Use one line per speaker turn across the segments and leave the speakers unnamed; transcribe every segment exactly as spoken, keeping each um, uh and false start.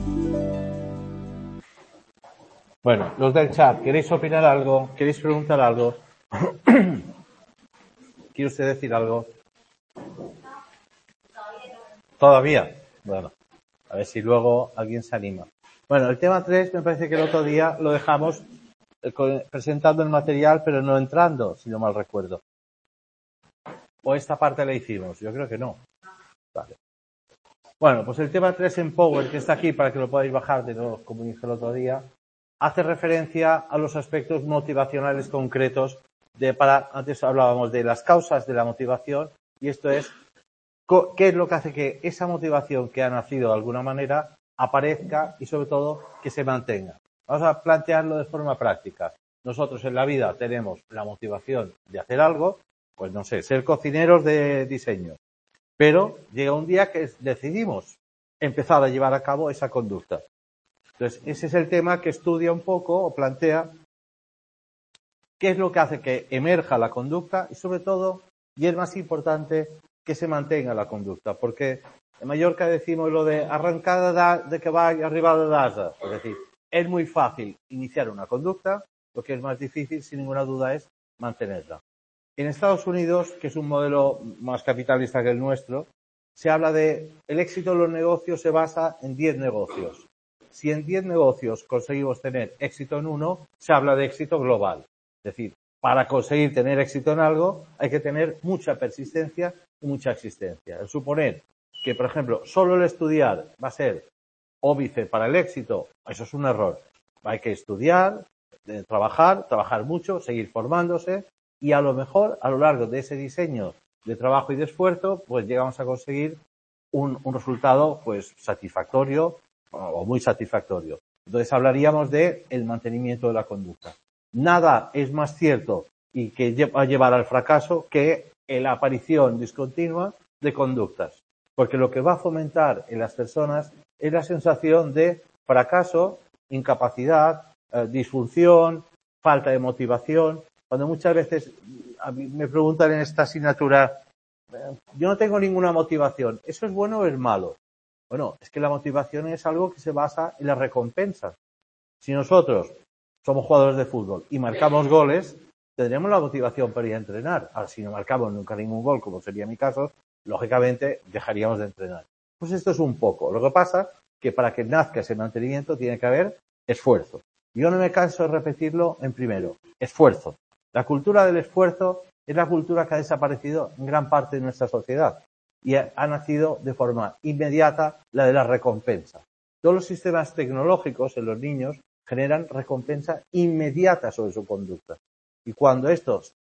Bueno, los del chat, ¿queréis opinar algo? ¿Queréis preguntar algo? ¿Quiere usted decir algo? ¿Todavía? Bueno, a ver si luego alguien se anima. Bueno, el tema tres me parece que el otro día lo dejamos presentando el material, pero no entrando, si no mal recuerdo. ¿O esta parte la hicimos? Yo creo que no. Vale. Bueno, pues el tema tres en Power, que está aquí para que lo podáis bajar de nuevo, como dije el otro día, hace referencia a los aspectos motivacionales concretos de, para, antes hablábamos de las causas de la motivación, y esto es qué es lo que hace que esa motivación que ha nacido de alguna manera aparezca y sobre todo que se mantenga. Vamos a plantearlo de forma práctica. Nosotros en la vida tenemos la motivación de hacer algo, pues no sé, ser cocineros de diseño. Pero llega un día que decidimos empezar a llevar a cabo esa conducta. Entonces, ese es el tema que estudia un poco o plantea qué es lo que hace que emerja la conducta y sobre todo, y es más importante, que se mantenga la conducta. Porque en Mallorca decimos lo de arrancada de que va arriba de d'asa. Es decir, es muy fácil iniciar una conducta, lo que es más difícil, sin ninguna duda, es mantenerla. En Estados Unidos, que es un modelo más capitalista que el nuestro, se habla de el éxito de los negocios se basa en diez negocios. Si en diez negocios conseguimos tener éxito en uno, se habla de éxito global. Es decir, para conseguir tener éxito en algo hay que tener mucha persistencia y mucha existencia. El suponer que, por ejemplo, solo el estudiar va a ser óbice para el éxito, eso es un error. Hay que estudiar, trabajar, trabajar mucho, seguir formándose y a lo mejor a lo largo de ese diseño de trabajo y de esfuerzo, pues llegamos a conseguir un, un resultado pues satisfactorio o muy satisfactorio. Entonces hablaríamos de el mantenimiento de la conducta. Nada es más cierto y que va a llevar al fracaso que la aparición discontinua de conductas. Porque lo que va a fomentar en las personas es la sensación de fracaso, incapacidad, eh, disfunción, falta de motivación. Cuando muchas veces a mí me preguntan en esta asignatura, eh, yo no tengo ninguna motivación, ¿eso es bueno o es malo? Bueno, es que la motivación es algo que se basa en las recompensas. Si nosotros somos jugadores de fútbol y marcamos goles, tendremos la motivación para ir a entrenar. Ahora, si no marcamos nunca ningún gol, como sería mi caso, lógicamente dejaríamos de entrenar. Pues esto es un poco. Lo que pasa que para que nazca ese mantenimiento tiene que haber esfuerzo. Yo no me canso de repetirlo en primero. Esfuerzo. La cultura del esfuerzo es la cultura que ha desaparecido en gran parte de nuestra sociedad y ha, ha nacido de forma inmediata la de la recompensa. Todos los sistemas tecnológicos en los niños generan recompensa inmediata sobre su conducta. Y cuando esto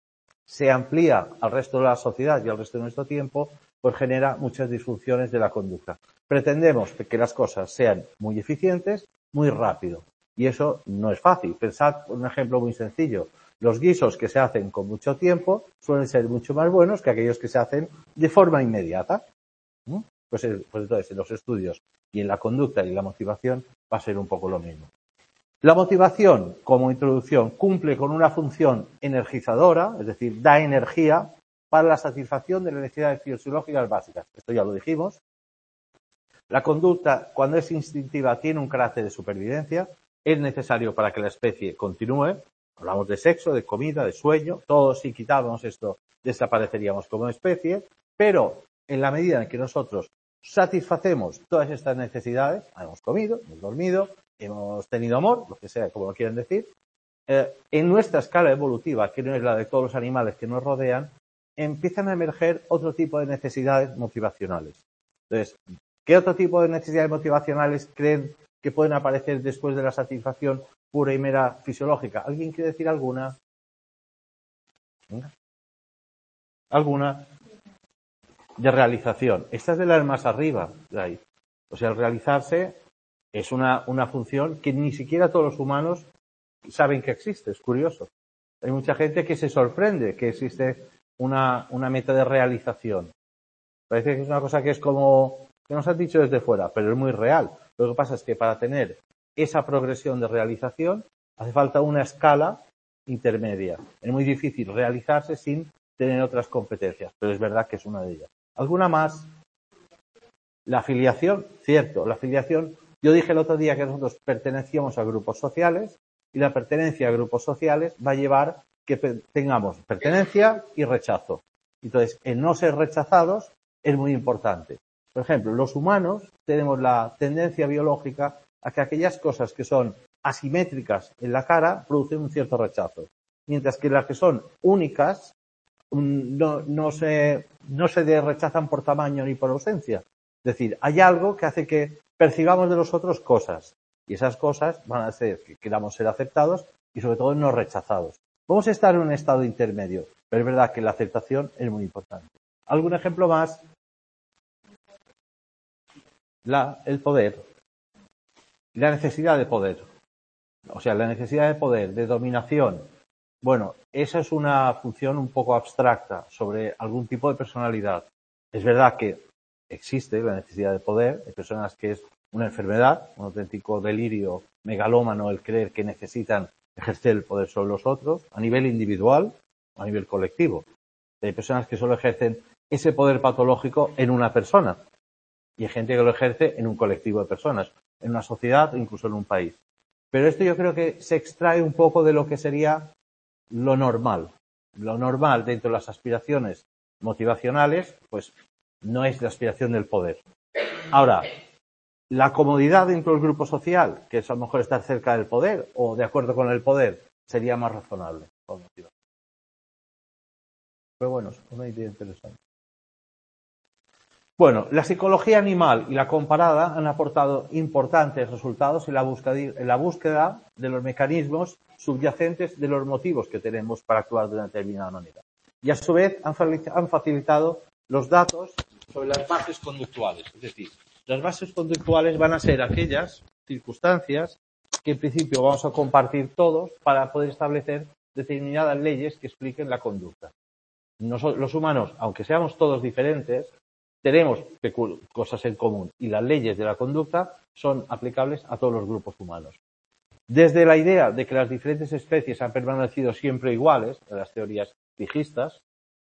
se amplía al resto de la sociedad y al resto de nuestro tiempo, pues genera muchas disfunciones de la conducta. Pretendemos que las cosas sean muy eficientes, muy rápido. Y eso no es fácil. Pensad un ejemplo muy sencillo. Los guisos que se hacen con mucho tiempo suelen ser mucho más buenos que aquellos que se hacen de forma inmediata. ¿Mm? Pues, pues entonces en los estudios y en la conducta y la motivación va a ser un poco lo mismo. La motivación, como introducción, cumple con una función energizadora, es decir, da energía para la satisfacción de las necesidades fisiológicas básicas. Esto ya lo dijimos. La conducta, cuando es instintiva, tiene un carácter de supervivencia. Es necesario para que la especie continúe. Hablamos de sexo, de comida, de sueño. Todos, si quitáramos esto, desapareceríamos como especie. Pero en la medida en que nosotros satisfacemos todas estas necesidades, hemos comido, hemos dormido, hemos tenido amor, lo que sea, como lo quieran decir, eh, en nuestra escala evolutiva, que no es la de todos los animales que nos rodean, empiezan a emerger otro tipo de necesidades motivacionales. Entonces, ¿qué otro tipo de necesidades motivacionales creen que pueden aparecer después de la satisfacción pura y mera fisiológica? ¿Alguien quiere decir alguna? ¿Venga? ¿Alguna? De realización. Esta es de las más arriba de ahí. O sea, el realizarse es una, una función que ni siquiera todos los humanos saben que existe. Es curioso. Hay mucha gente que se sorprende que existe una, una meta de realización. Parece que es una cosa que es como, que nos han dicho desde fuera, pero es muy real. Lo que pasa es que para tener esa progresión de realización hace falta una escala intermedia. Es muy difícil realizarse sin tener otras competencias, pero es verdad que es una de ellas. ¿Alguna más? La afiliación, cierto, la afiliación Yo dije el otro día que nosotros pertenecíamos a grupos sociales y la pertenencia a grupos sociales va a llevar que tengamos pertenencia y rechazo. Entonces, el no ser rechazados es muy importante. Por ejemplo, los humanos tenemos la tendencia biológica a que aquellas cosas que son asimétricas en la cara producen un cierto rechazo, mientras que las que son únicas no, no, se, no se rechazan por tamaño ni por ausencia. Es decir, hay algo que hace que percibamos de los otros cosas y esas cosas van a hacer que queramos ser aceptados y sobre todo no rechazados. Vamos a estar en un estado intermedio, pero es verdad que la aceptación es muy importante. ¿Algún ejemplo más? La, el poder. La necesidad de poder. O sea, la necesidad de poder, de dominación. Bueno, esa es una función un poco abstracta sobre algún tipo de personalidad. Es verdad que existe la necesidad de poder. Hay personas que es una enfermedad, un auténtico delirio megalómano el creer que necesitan ejercer el poder sobre los otros, a nivel individual o a nivel colectivo. Hay personas que solo ejercen ese poder patológico en una persona y hay gente que lo ejerce en un colectivo de personas, en una sociedad o incluso en un país. Pero esto yo creo que se extrae un poco de lo que sería lo normal. Lo normal dentro de las aspiraciones motivacionales, pues no es la aspiración del poder. Ahora, la comodidad dentro del grupo social, que es a lo mejor estar cerca del poder o de acuerdo con el poder, sería más razonable. Pero bueno, es una idea interesante. Bueno, la psicología animal y la comparada han aportado importantes resultados en la búsqueda, en la búsqueda de los mecanismos subyacentes de los motivos que tenemos para actuar de una determinada manera. Y a su vez han facilitado los datos sobre las bases conductuales. Es decir, las bases conductuales van a ser aquellas circunstancias que en principio vamos a compartir todos para poder establecer determinadas leyes que expliquen la conducta. Nosotros, los humanos, aunque seamos todos diferentes, tenemos cosas en común y las leyes de la conducta son aplicables a todos los grupos humanos. Desde la idea de que las diferentes especies han permanecido siempre iguales, en las teorías fijístas,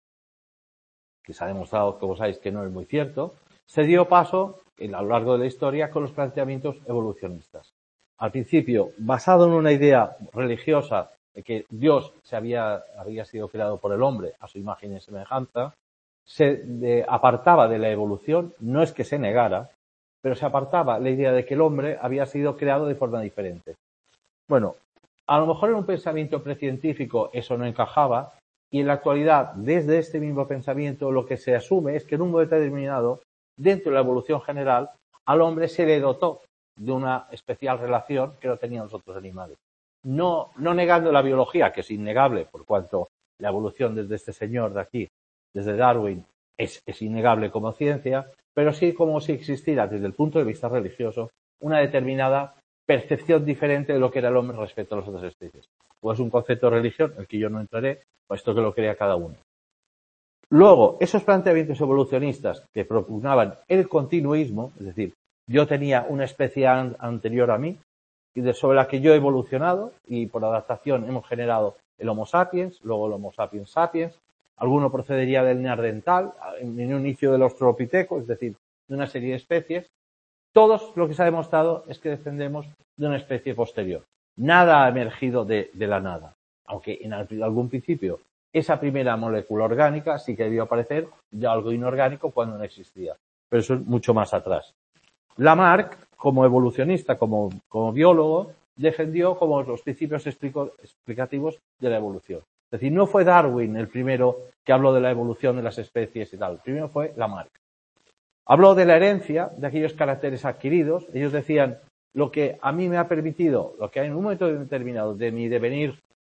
que se ha demostrado, como sabéis, que no es muy cierto, se dio paso a lo largo de la historia con los planteamientos evolucionistas. Al principio, basado en una idea religiosa de que Dios se había, había sido creado por el hombre a su imagen y semejanza, se de, apartaba de la evolución, no es que se negara, pero se apartaba la idea de que el hombre había sido creado de forma diferente. Bueno, a lo mejor en un pensamiento precientífico eso no encajaba y en la actualidad, desde este mismo pensamiento, lo que se asume es que en un momento determinado, dentro de la evolución general, al hombre se le dotó de una especial relación que no tenían los otros animales. No, no negando la biología, que es innegable, por cuanto la evolución desde este señor de aquí, desde Darwin, es, es innegable como ciencia, pero sí como si existiera desde el punto de vista religioso una determinada percepción diferente de lo que era el hombre respecto a las otras especies. O es un concepto de religión, el que yo no entraré, o esto que lo crea cada uno. Luego, esos planteamientos evolucionistas que propugnaban el continuismo, es decir, yo tenía una especie an- anterior a mí, y de, sobre la que yo he evolucionado, y por adaptación hemos generado el Homo sapiens, luego el Homo sapiens sapiens. Alguno procedería del neandertal, en un inicio del australopiteco, es decir, de una serie de especies. Todos lo que se ha demostrado es que descendemos de una especie posterior. Nada ha emergido de, de la nada, aunque en algún principio esa primera molécula orgánica sí que debió aparecer ya algo inorgánico cuando no existía, pero eso es mucho más atrás. Lamarck, como evolucionista, como, como biólogo, defendió como los principios explico, explicativos de la evolución. Es decir, no fue Darwin el primero que habló de la evolución de las especies y tal. El primero fue Lamarck. Habló de la herencia, de aquellos caracteres adquiridos. Ellos decían, lo que a mí me ha permitido, lo que en un momento determinado de mi devenir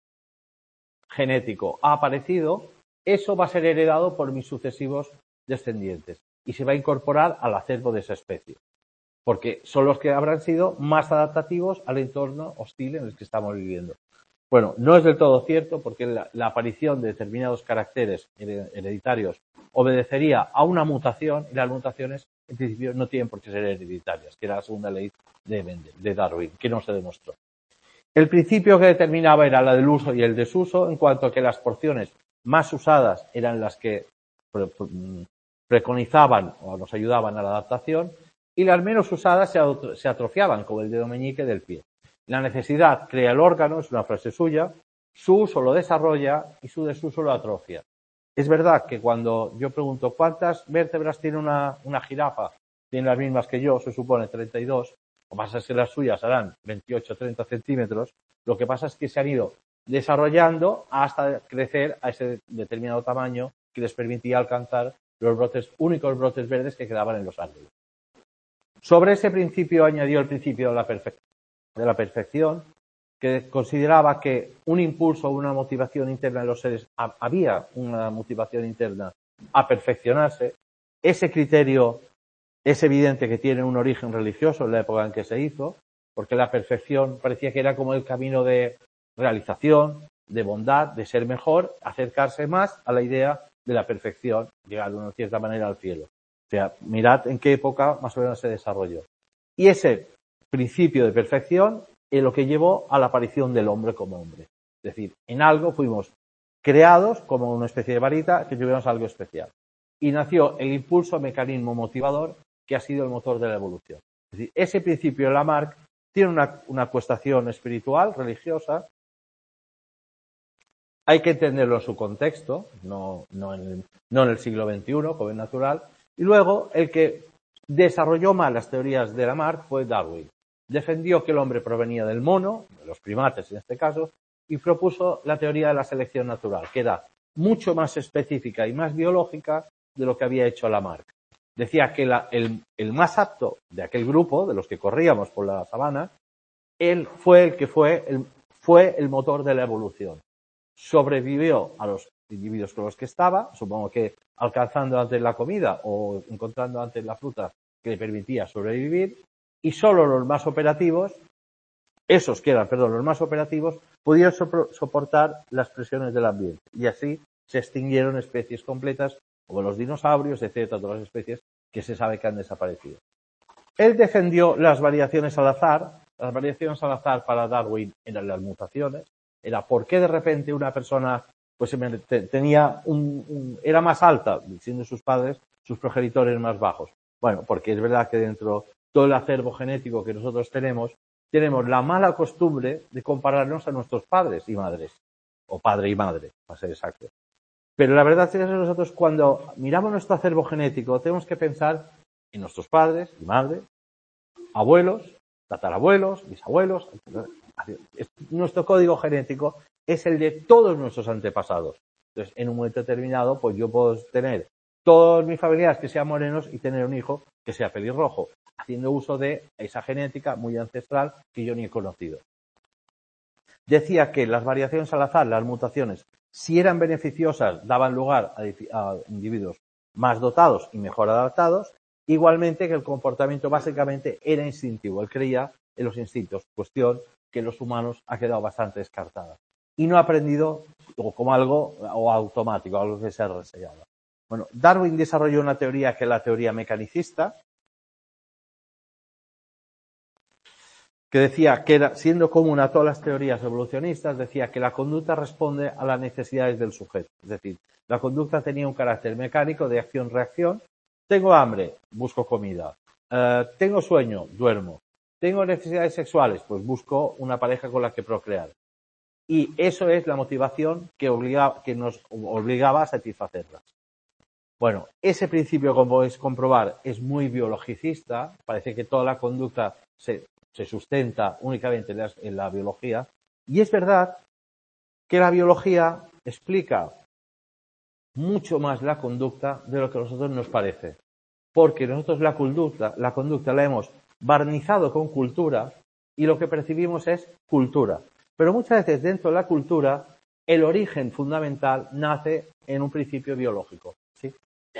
genético ha aparecido, eso va a ser heredado por mis sucesivos descendientes y se va a incorporar al acervo de esa especie. Porque son los que habrán sido más adaptativos al entorno hostil en el que estamos viviendo. Bueno, no es del todo cierto porque la, la aparición de determinados caracteres hereditarios obedecería a una mutación y las mutaciones en principio no tienen por qué ser hereditarias, que era la segunda ley de Mendel, de Darwin, que no se demostró. El principio que determinaba era la del uso y el desuso, en cuanto a que las porciones más usadas eran las que pre preconizaban o nos ayudaban a la adaptación y las menos usadas se atrofiaban, como el dedo meñique del pie. La necesidad crea el órgano, es una frase suya, su uso lo desarrolla y su desuso lo atrofia. Es verdad que cuando yo pregunto cuántas vértebras tiene una, una jirafa, tiene las mismas que yo, se supone treinta y dos, o pasa es que las suyas harán veintiocho o treinta centímetros, lo que pasa es que se han ido desarrollando hasta crecer a ese determinado tamaño que les permitía alcanzar los brotes, únicos brotes verdes que quedaban en los árboles. Sobre ese principio añadió el principio de la, perfe- de la perfección, que consideraba que un impulso o una motivación interna en los seres, había una motivación interna a perfeccionarse. Ese criterio es evidente que tiene un origen religioso en la época en que se hizo, porque la perfección parecía que era como el camino de realización, de bondad, de ser mejor, acercarse más a la idea de la perfección, llegar de una cierta manera al cielo. O sea, mirad en qué época más o menos se desarrolló. Y ese principio de perfección es lo que llevó a la aparición del hombre como hombre. Es decir, en algo fuimos creados como una especie de varita que tuviéramos algo especial. Y nació el impulso mecanismo motivador que ha sido el motor de la evolución. Es decir, ese principio de Lamarck tiene una, una cuestión espiritual, religiosa. Hay que entenderlo en su contexto, no, no, en el, no en el siglo veintiuno, como es natural. Y luego, el que desarrolló más las teorías de Lamarck fue Darwin. Defendió que el hombre provenía del mono, de los primates en este caso, y propuso la teoría de la selección natural, que era mucho más específica y más biológica de lo que había hecho Lamarck. Decía que la, el, el más apto de aquel grupo, de los que corríamos por la sabana, él fue el que fue el, fue el motor de la evolución. Sobrevivió a los individuos con los que estaba, supongo que alcanzando antes la comida o encontrando antes la fruta que le permitía sobrevivir, y solo los más operativos, esos que eran, perdón, los más operativos, pudieron soportar las presiones del ambiente. Y así se extinguieron especies completas, como los dinosaurios, etcétera, todas las especies que se sabe que han desaparecido. Él defendió las variaciones al azar. Las variaciones al azar para Darwin eran las mutaciones. Era por qué de repente una persona pues tenía un, un, era más alta, siendo sus padres sus progenitores más bajos. Bueno, porque es verdad que dentro de todo el acervo genético que nosotros tenemos, tenemos la mala costumbre de compararnos a nuestros padres y madres, o padre y madre, para ser exacto. Pero la verdad es que nosotros cuando miramos nuestro acervo genético tenemos que pensar en nuestros padres y madres, abuelos, tatarabuelos, bisabuelos. Nuestro código genético es el de todos nuestros antepasados. Entonces, en un momento determinado, pues yo puedo tener todos mis familiares que sean morenos y tener un hijo que sea pelirrojo, haciendo uso de esa genética muy ancestral que yo ni he conocido. Decía que las variaciones al azar, las mutaciones, si eran beneficiosas, daban lugar a, a individuos más dotados y mejor adaptados. Igualmente que el comportamiento básicamente era instintivo. Él creía en los instintos, cuestión que en los humanos ha quedado bastante descartada. Y no ha aprendido como algo o automático, algo que se ha reseñado. Bueno, Darwin desarrolló una teoría que es la teoría mecanicista, que decía que era, siendo común a todas las teorías evolucionistas, decía que la conducta responde a las necesidades del sujeto. Es decir, la conducta tenía un carácter mecánico de acción-reacción. Tengo hambre, busco comida. Uh, tengo sueño, duermo. Tengo necesidades sexuales, pues busco una pareja con la que procrear. Y eso es la motivación que, obliga, que nos obligaba a satisfacerlas. Bueno, ese principio, como podéis comprobar, es muy biologicista. Parece que toda la conducta se, se sustenta únicamente en la, en la biología. Y es verdad que la biología explica mucho más la conducta de lo que a nosotros nos parece. Porque nosotros la conducta, la conducta la hemos barnizado con cultura y lo que percibimos es cultura. Pero muchas veces dentro de la cultura el origen fundamental nace en un principio biológico. ¿Sí?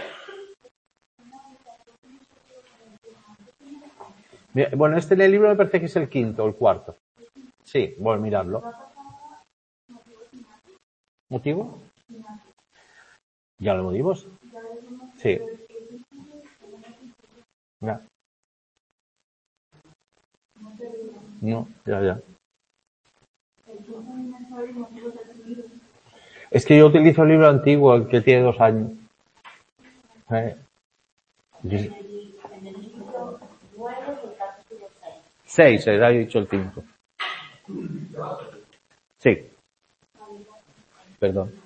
Bueno, este en el libro me parece que es el quinto o el cuarto. Sí, voy a mirarlo. ¿Motivo? ¿Ya lo dimos? Sí. Ya. No, ya, ya. Es que yo utilizo el libro antiguo, el que tiene dos años. Eh. Seis, se ha dicho el cinco. Sí. Perdón.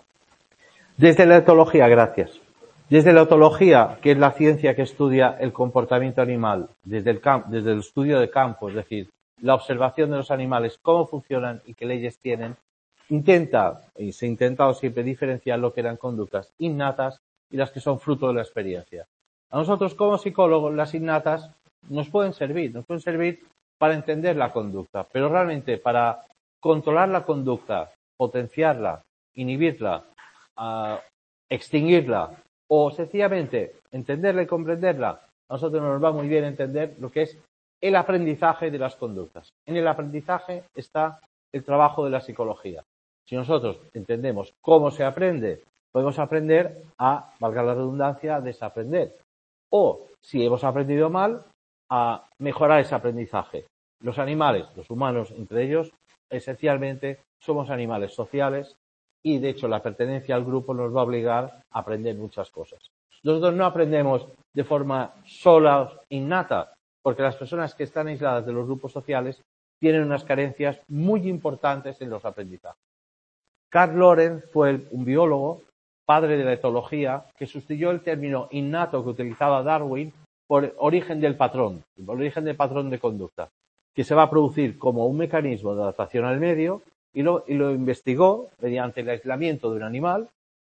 Desde la etología, gracias. Desde la etología, que es la ciencia que estudia el comportamiento animal, desde el, camp desde el estudio de campo, es decir, la observación de los animales, cómo funcionan y qué leyes tienen, intenta, y se ha intentado siempre diferenciar lo que eran conductas innatas y las que son fruto de la experiencia. A nosotros como psicólogos las innatas nos pueden servir, nos pueden servir para entender la conducta, pero realmente para controlar la conducta, potenciarla, inhibirla, uh, extinguirla o sencillamente entenderla y comprenderla, a nosotros nos va muy bien entender lo que es el aprendizaje de las conductas. En el aprendizaje está el trabajo de la psicología. Si nosotros entendemos cómo se aprende, podemos aprender a, valga la redundancia, a desaprender. O, si hemos aprendido mal, a mejorar ese aprendizaje. Los animales, los humanos entre ellos, esencialmente somos animales sociales y, de hecho, la pertenencia al grupo nos va a obligar a aprender muchas cosas. Nosotros no aprendemos de forma sola, innata, porque las personas que están aisladas de los grupos sociales tienen unas carencias muy importantes en los aprendizajes. Carl Lorenz fue un biólogo, padre de la etología, que sustituyó el término innato que utilizaba Darwin por origen del patrón, por origen del patrón de conducta, que se va a producir como un mecanismo de adaptación al medio y lo, y lo investigó mediante el aislamiento de un animal,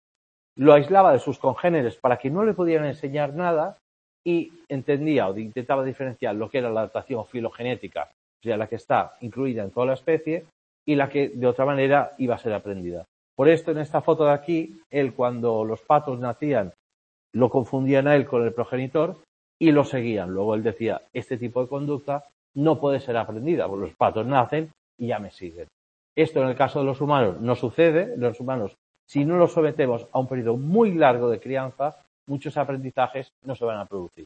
lo aislaba de sus congéneres para que no le pudieran enseñar nada y entendía o intentaba diferenciar lo que era la adaptación filogenética, o sea, la que está incluida en toda la especie, y la que de otra manera iba a ser aprendida. Por esto, en esta foto de aquí, él cuando los patos nacían, lo confundían a él con el progenitor y lo seguían. Luego él decía, este tipo de conducta no puede ser aprendida, porque los patos nacen y ya me siguen. Esto en el caso de los humanos no sucede. Los humanos, si no los sometemos a un periodo muy largo de crianza, muchos aprendizajes no se van a producir.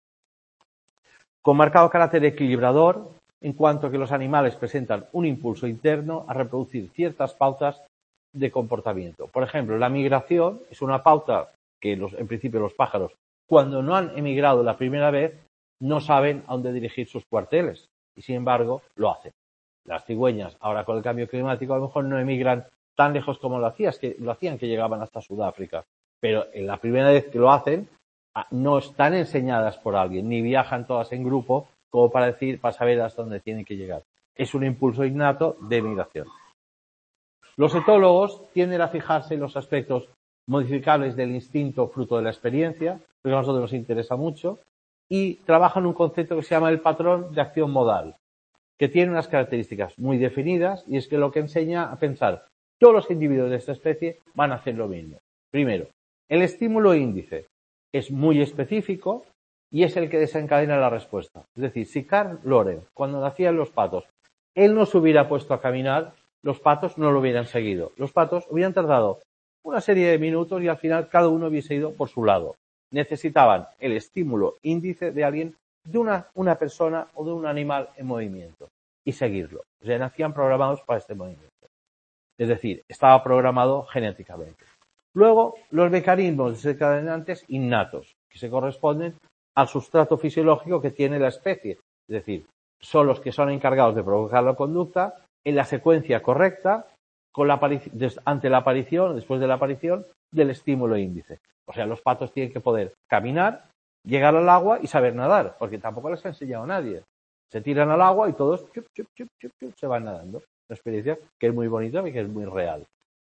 Con marcado carácter equilibrador, en cuanto que los animales presentan un impulso interno a reproducir ciertas pautas de comportamiento. Por ejemplo, la migración es una pauta que los, en principio los pájaros, cuando no han emigrado la primera vez, no saben a dónde dirigir sus cuarteles y, sin embargo, lo hacen. Las cigüeñas, ahora con el cambio climático, a lo mejor no emigran tan lejos como lo hacían, que, lo hacían que llegaban hasta Sudáfrica, pero en la primera vez que lo hacen, no están enseñadas por alguien, ni viajan todas en grupo como para decir, para saber hasta dónde tienen que llegar. Es un impulso innato de migración. Los etólogos tienden a fijarse en los aspectos modificables del instinto fruto de la experiencia, porque a nosotros nos interesa mucho, y trabajan un concepto que se llama el patrón de acción modal, que tiene unas características muy definidas y es que lo que enseña a pensar todos los individuos de esta especie van a hacer lo mismo. Primero, el estímulo índice es muy específico y es el que desencadena la respuesta. Es decir, si Carl Lorenz, cuando nacían los patos, él no se hubiera puesto a caminar, los patos no lo hubieran seguido. Los patos hubieran tardado una serie de minutos y al final cada uno hubiese ido por su lado. Necesitaban el estímulo índice de alguien, de una, una persona o de un animal en movimiento y seguirlo. O sea, nacían programados para este movimiento. Es decir, estaba programado genéticamente. Luego, los mecanismos desencadenantes innatos, que se corresponden al sustrato fisiológico que tiene la especie. Es decir, son los que son encargados de provocar la conducta en la secuencia correcta con la ante la aparición, después de la aparición, del estímulo índice. O sea, los patos tienen que poder caminar, llegar al agua y saber nadar, porque tampoco les ha enseñado a nadie. Se tiran al agua y todos chup, chup, chup, chup, chup, se van nadando. Una experiencia que es muy bonita y que es muy real.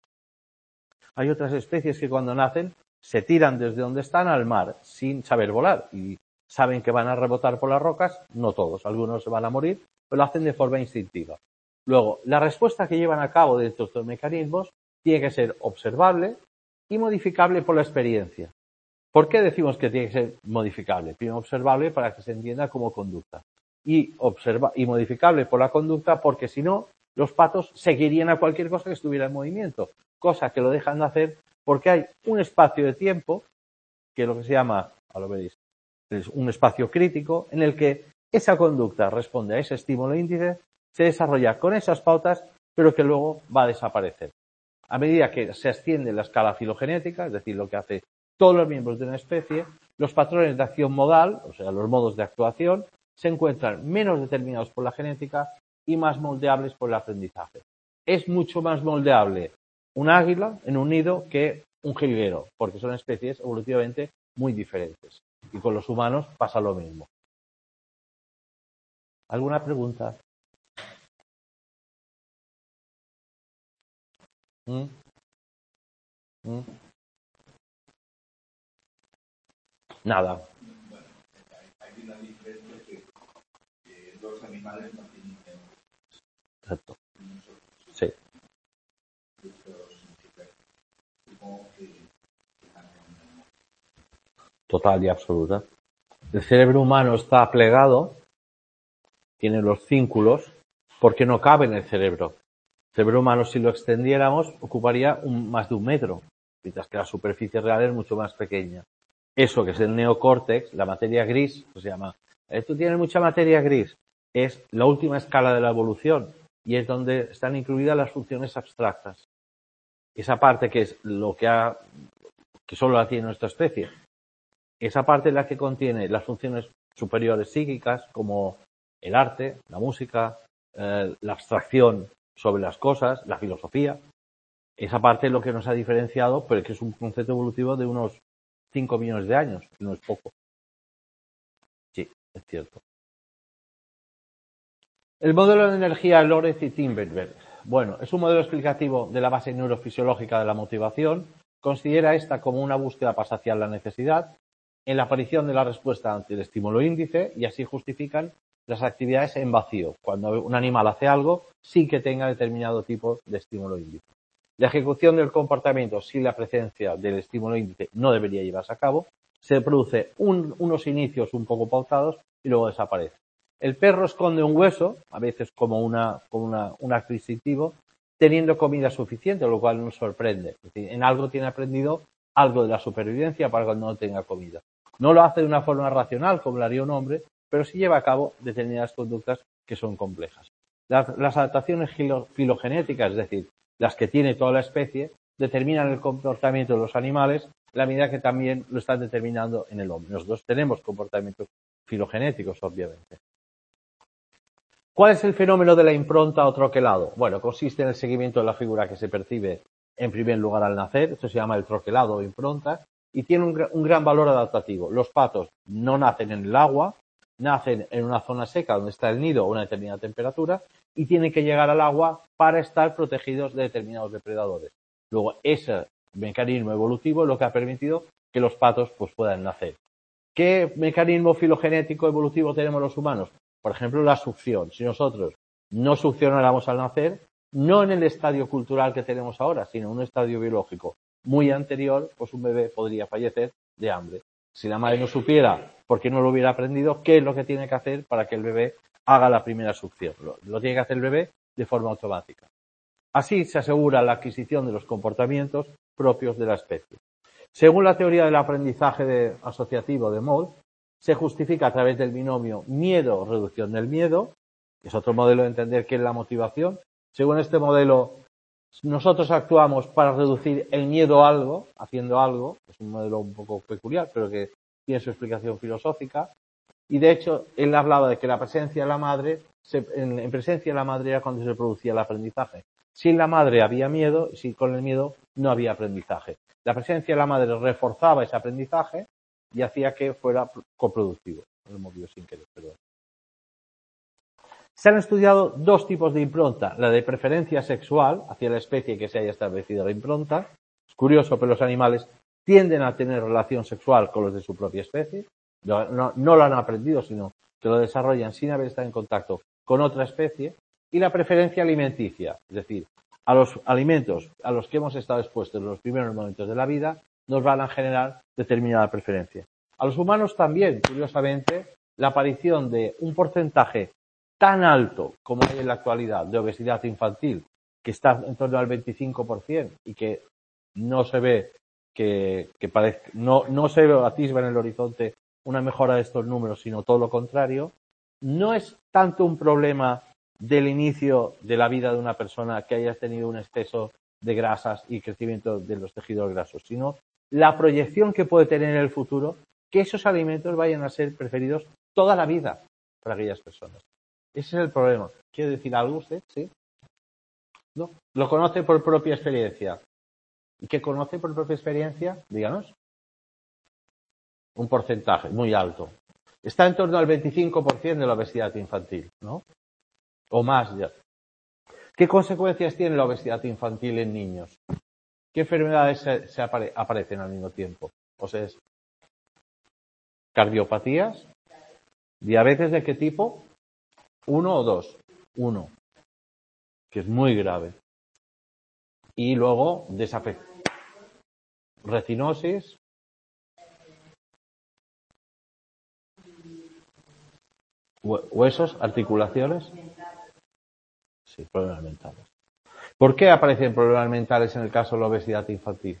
Hay otras especies que cuando nacen se tiran desde donde están al mar sin saber volar y saben que van a rebotar por las rocas, no todos, algunos se van a morir, pero lo hacen de forma instintiva. Luego, la respuesta que llevan a cabo de estos dos mecanismos tiene que ser observable y modificable por la experiencia. ¿Por qué decimos que tiene que ser modificable? Primero, observable para que se entienda como conducta y, observa y modificable por la conducta porque si no, los patos seguirían a cualquier cosa que estuviera en movimiento, cosa que lo dejan de hacer porque hay un espacio de tiempo, que es lo que se llama, a lo veréis, es un espacio crítico en el que esa conducta responde a ese estímulo índice, se desarrolla con esas pautas, pero que luego va a desaparecer. A medida que se extiende la escala filogenética, es decir, lo que hace todos los miembros de una especie, los patrones de acción modal, o sea, los modos de actuación, se encuentran menos determinados por la genética y más moldeables por el aprendizaje. Es mucho más moldeable un águila en un nido que un jilguero, porque son especies evolutivamente muy diferentes. Y con los humanos pasa lo mismo. ¿Alguna pregunta? ¿Mm? ¿Mm? Nada.
Hay una diferencia que, que los animales no tienen.
Exacto. Sí. Total y absoluta. El cerebro humano está plegado, tiene los cínculos, porque no cabe en el cerebro. El cerebro humano, si lo extendiéramos, ocuparía un, más de un metro, mientras que la superficie real es mucho más pequeña. Eso que es el neocórtex, la materia gris, pues se llama, esto tiene mucha materia gris, es la última escala de la evolución y es donde están incluidas las funciones abstractas. Esa parte que es lo que ha, que solo la tiene nuestra especie. Esa parte es la que contiene las funciones superiores psíquicas, como el arte, la música, eh, la abstracción sobre las cosas, la filosofía. Esa parte es lo que nos ha diferenciado, pero que es un concepto evolutivo de unos cinco millones de años, que no es poco. Sí, es cierto. El modelo de energía Lorenz y Timberberg. Bueno, es un modelo explicativo de la base neurofisiológica de la motivación. Considera esta como una búsqueda para saciar la necesidad en la aparición de la respuesta ante el estímulo índice y así justifican las actividades en vacío, cuando un animal hace algo sin que tenga determinado tipo de estímulo índice. La ejecución del comportamiento sin la presencia del estímulo índice no debería llevarse a cabo. Se produce un, unos inicios un poco pautados y luego desaparece. El perro esconde un hueso, a veces como, una, como una, un acto instintivo, teniendo comida suficiente, lo cual nos sorprende. Es decir, en algo tiene aprendido algo de la supervivencia para cuando no tenga comida. No lo hace de una forma racional, como lo haría un hombre, pero sí lleva a cabo determinadas conductas que son complejas. Las, las adaptaciones filogenéticas, es decir, las que tiene toda la especie, determinan el comportamiento de los animales, la medida que también lo están determinando en el hombre. Nosotros tenemos comportamientos filogenéticos, obviamente. ¿Cuál es el fenómeno de la impronta o troquelado? Bueno, consiste en el seguimiento de la figura que se percibe en primer lugar al nacer. Esto se llama el troquelado o impronta y tiene un, un gran valor adaptativo. Los patos no nacen en el agua, nacen en una zona seca donde está el nido a una determinada temperatura y tienen que llegar al agua para estar protegidos de determinados depredadores. Luego, ese mecanismo evolutivo es lo que ha permitido que los patos pues, puedan nacer. ¿Qué mecanismo filogenético evolutivo tenemos los humanos? Por ejemplo, la succión. Si nosotros no succionáramos al nacer, no en el estadio cultural que tenemos ahora, sino en un estadio biológico muy anterior, pues un bebé podría fallecer de hambre. Si la madre no supiera, porque no lo hubiera aprendido, ¿qué es lo que tiene que hacer para que el bebé haga la primera succión? Lo, lo tiene que hacer el bebé de forma automática. Así se asegura la adquisición de los comportamientos propios de la especie. Según la teoría del aprendizaje de, asociativo de Moll, se justifica a través del binomio miedo-reducción del miedo, que es otro modelo de entender qué es la motivación. Según este modelo, nosotros actuamos para reducir el miedo a algo, haciendo algo, es un modelo un poco peculiar, pero que tiene su explicación filosófica. Y de hecho, él hablaba de que la presencia de la madre, se, en, en presencia de la madre era cuando se producía el aprendizaje. Sin la madre había miedo y sin, con el miedo no había aprendizaje. La presencia de la madre reforzaba ese aprendizaje y hacía que fuera coproductivo. Lo hemos visto sin querer, perdón. Se han estudiado dos tipos de impronta, la de preferencia sexual hacia la especie que se haya establecido la impronta. Es curioso, pero los animales tienden a tener relación sexual con los de su propia especie. No, no, no lo han aprendido, sino que lo desarrollan sin haber estado en contacto con otra especie. Y la preferencia alimenticia, es decir, a los alimentos a los que hemos estado expuestos en los primeros momentos de la vida, nos van a generar determinada preferencia. A los humanos también, curiosamente, la aparición de un porcentaje tan alto como hay en la actualidad de obesidad infantil, que está en torno al veinticinco por ciento y que no se ve que, que parezca, no, no se atisba en el horizonte una mejora de estos números, sino todo lo contrario, no es tanto un problema del inicio de la vida de una persona que haya tenido un exceso de grasas y crecimiento de los tejidos grasos, sino la proyección que puede tener en el futuro que esos alimentos vayan a ser preferidos toda la vida. para aquellas personas. Ese es el problema. ¿Quiere decir algo usted? ¿Sí? ¿No? ¿Lo conoce por propia experiencia? ¿Y qué conoce por propia experiencia? Díganos. Un porcentaje muy alto. Está en torno al veinticinco por ciento de la obesidad infantil, ¿no? O más ya. ¿Qué consecuencias tiene la obesidad infantil en niños? ¿Qué enfermedades se, se apare, aparecen al mismo tiempo? O sea, es cardiopatías, diabetes ¿de qué tipo? ¿Uno o dos? Uno, que es muy grave. Y luego desafección, retinosis, huesos, articulaciones. Sí, problemas mentales. ¿Por qué aparecen problemas mentales en el caso de la obesidad infantil?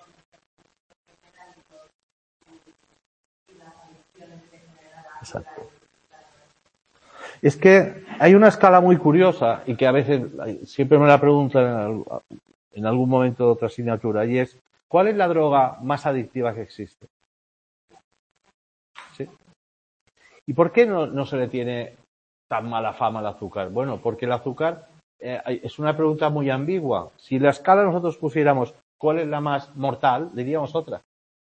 Exacto. Es que hay una escala muy curiosa y que a veces siempre me la preguntan en algún momento de otra asignatura, y es ¿cuál es la droga más adictiva que existe? ¿Sí? ¿Y por qué no, no se le tiene tan mala fama al azúcar? Bueno, porque el azúcar eh, es una pregunta muy ambigua. Si la escala nosotros pusiéramos cuál es la más mortal, diríamos otra.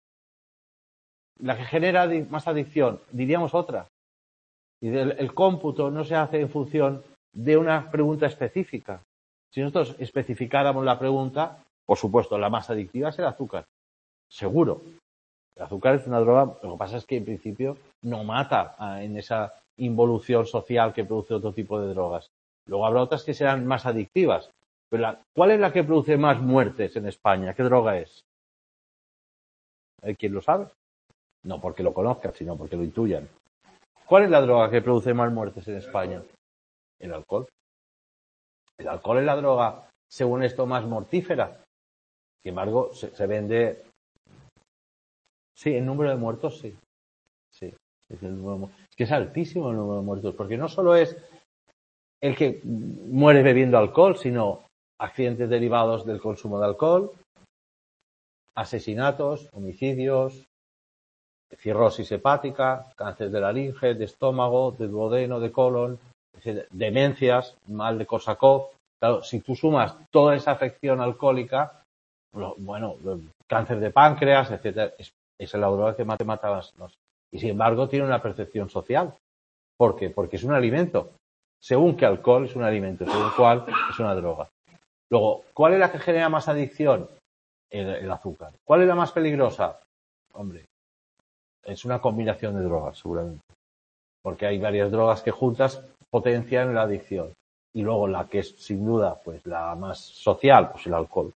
La que genera más adicción, diríamos otra. Y el, el cómputo no se hace en función de una pregunta específica. Si nosotros especificáramos la pregunta, por supuesto, la más adictiva es el azúcar. Seguro. El azúcar es una droga, lo que pasa es que en principio no mata a, en esa involución social que produce otro tipo de drogas. Luego habrá otras que serán más adictivas. Pero la, ¿cuál es la que produce más muertes en España? ¿Qué droga es? ¿Hay quien lo sabe? No porque lo conozcan, sino porque lo intuyan. ¿Cuál es la droga que produce más muertes en España? El alcohol. El alcohol es la droga, según esto, más mortífera. Sin embargo, se, se vende. Sí, el número de muertos, sí. Sí. Es, el número, es que es altísimo el número de muertos, porque no solo es el que muere bebiendo alcohol, sino accidentes derivados del consumo de alcohol, asesinatos, homicidios, cirrosis hepática, cáncer de laringe, de estómago, de duodeno, de colon, demencias, mal de Korsakoff. Claro, si tú sumas toda esa afección alcohólica, bueno, cáncer de páncreas, etcétera, es, es la droga que más te mata a las. Y sin embargo tiene una percepción social. ¿Por qué? Porque es un alimento. Según que alcohol es un alimento, según cuál es una droga. Luego, ¿cuál es la que genera más adicción? El, el azúcar. ¿Cuál es la más peligrosa? Hombre, es una combinación de drogas, seguramente. Porque hay varias drogas que juntas potencian la adicción. Y luego la que es, sin duda, pues la más social, pues el alcohol.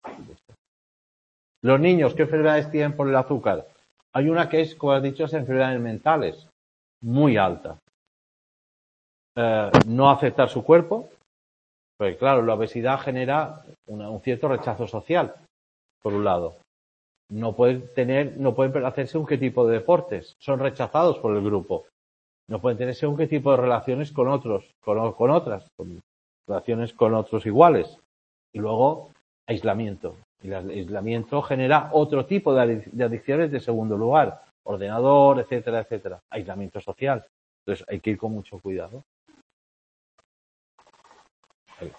Los niños, ¿qué enfermedades tienen por el azúcar? Hay una que es, como has dicho, es enfermedades mentales. Muy alta. Eh, no aceptar su cuerpo. Porque claro, la obesidad genera una, un cierto rechazo social, por un lado. No pueden tener, no pueden hacerse un qué tipo de deportes. Son rechazados por el grupo. No pueden tener según qué tipo de relaciones con otros, con, con otras, con relaciones con otros iguales. Y luego, aislamiento. Y el aislamiento genera otro tipo de, de adicciones de segundo lugar. Ordenador, etcétera, etcétera. Aislamiento social. Entonces hay que ir con mucho cuidado. Ahí.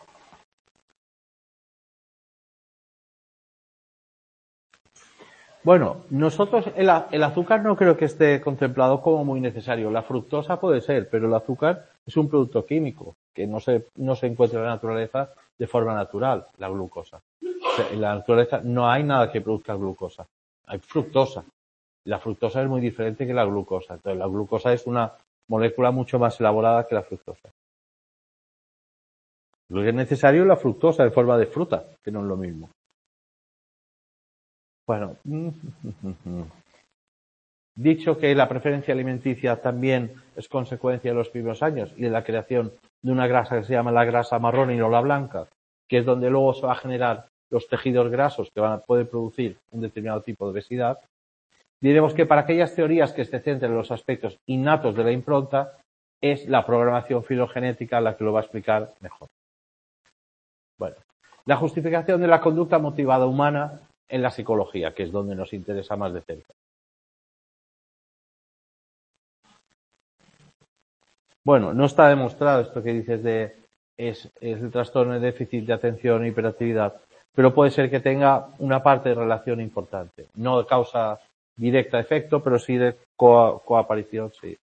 Bueno, nosotros el, el azúcar no creo que esté contemplado como muy necesario. La fructosa puede ser, pero el azúcar es un producto químico que no se, no se encuentra en la naturaleza de forma natural, la glucosa. O sea, en la naturaleza no hay nada que produzca glucosa. Hay fructosa. La fructosa es muy diferente que la glucosa. Entonces, la glucosa es una molécula mucho más elaborada que la fructosa. Lo que es necesario es la fructosa en forma de fruta, que no es lo mismo. Bueno, dicho que la preferencia alimenticia también es consecuencia de los primeros años y de la creación de una grasa que se llama la grasa marrón y no la blanca, que es donde luego se va a generar los tejidos grasos que van a poder producir un determinado tipo de obesidad, diremos que para aquellas teorías que se centren en los aspectos innatos de la impronta, es la programación filogenética la que lo va a explicar mejor. Bueno, la justificación de la conducta motivada humana en la psicología, que es donde nos interesa más de cerca. Bueno, no está demostrado esto que dices de es, es el trastorno de déficit de atención e hiperactividad, pero puede ser que tenga una parte de relación importante. No de causa directa efecto, pero sí de co coaparición, sí.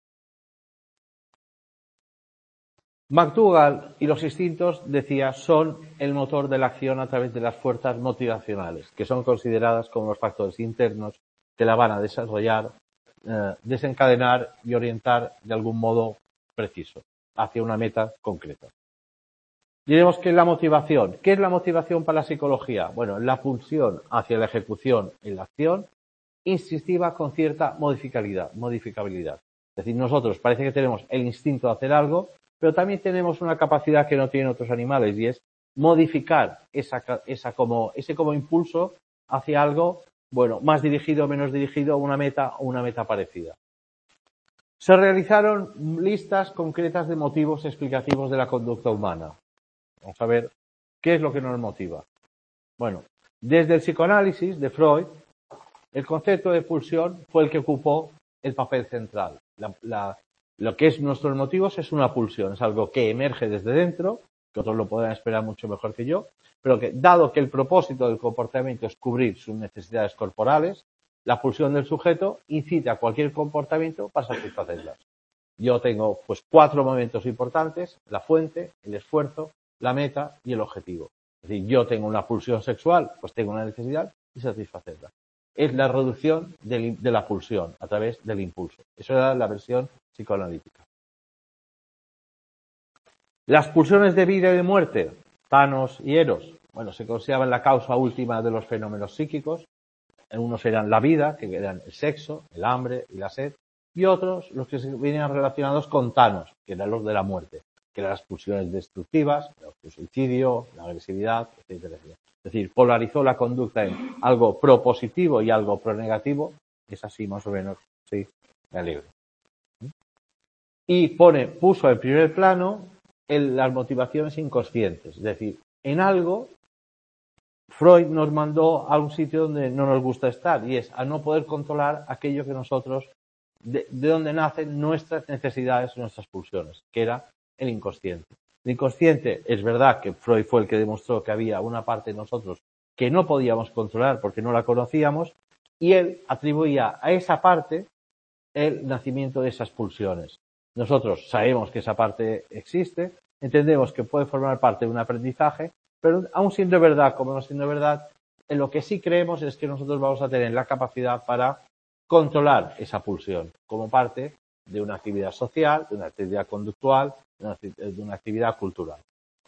McDougall y los instintos, decía, son el motor de la acción a través de las fuerzas motivacionales, que son consideradas como los factores internos que la van a desarrollar, eh, desencadenar y orientar de algún modo preciso hacia una meta concreta. Diremos que es la motivación. ¿Qué es la motivación para la psicología? Bueno, la pulsión hacia la ejecución en la acción instintiva con cierta modificabilidad, modificabilidad. Es decir, nosotros parece que tenemos el instinto de hacer algo, pero también tenemos una capacidad que no tienen otros animales y es modificar esa, esa como, ese como impulso hacia algo, bueno, más dirigido o menos dirigido a una meta o una meta parecida. Se realizaron listas concretas de motivos explicativos de la conducta humana. Vamos a ver qué es lo que nos motiva. Bueno, desde el psicoanálisis de Freud, el concepto de pulsión fue el que ocupó el papel central. La, la, lo que es nuestros motivos es una pulsión, es algo que emerge desde dentro, que otros lo podrán esperar mucho mejor que yo, pero que, dado que el propósito del comportamiento es cubrir sus necesidades corporales, la pulsión del sujeto incita a cualquier comportamiento para satisfacerlas. Yo tengo pues cuatro momentos importantes: la fuente, el esfuerzo, la meta y el objetivo. Es decir, yo tengo una pulsión sexual, pues tengo una necesidad y satisfacerla. Es la reducción de, de la pulsión a través del impulso. Eso era la versión psicoanalítica. Las pulsiones de vida y de muerte, Thanos y Eros, bueno, se consideraban la causa última de los fenómenos psíquicos. Unos eran la vida, que eran el sexo, el hambre y la sed, y otros los que se venían relacionados con Thanos, que eran los de la muerte, que eran las pulsiones destructivas, el suicidio, la agresividad, etcétera, etcétera. Es decir, polarizó la conducta en algo propositivo y algo pronegativo. Es así más o menos, sí, me alegro. Y pone, puso en primer plano el, las motivaciones inconscientes, es decir, en algo Freud nos mandó a un sitio donde no nos gusta estar, y es a no poder controlar aquello que nosotros, de, de donde nacen nuestras necesidades, nuestras pulsiones, que era el inconsciente. El inconsciente, es verdad que Freud fue el que demostró que había una parte de nosotros que no podíamos controlar porque no la conocíamos, y él atribuía a esa parte el nacimiento de esas pulsiones. Nosotros sabemos que esa parte existe, entendemos que puede formar parte de un aprendizaje, pero aun siendo verdad como no siendo verdad, en lo que sí creemos es que nosotros vamos a tener la capacidad para controlar esa pulsión como parte de una actividad social, de una actividad conductual, de una, de una actividad cultural.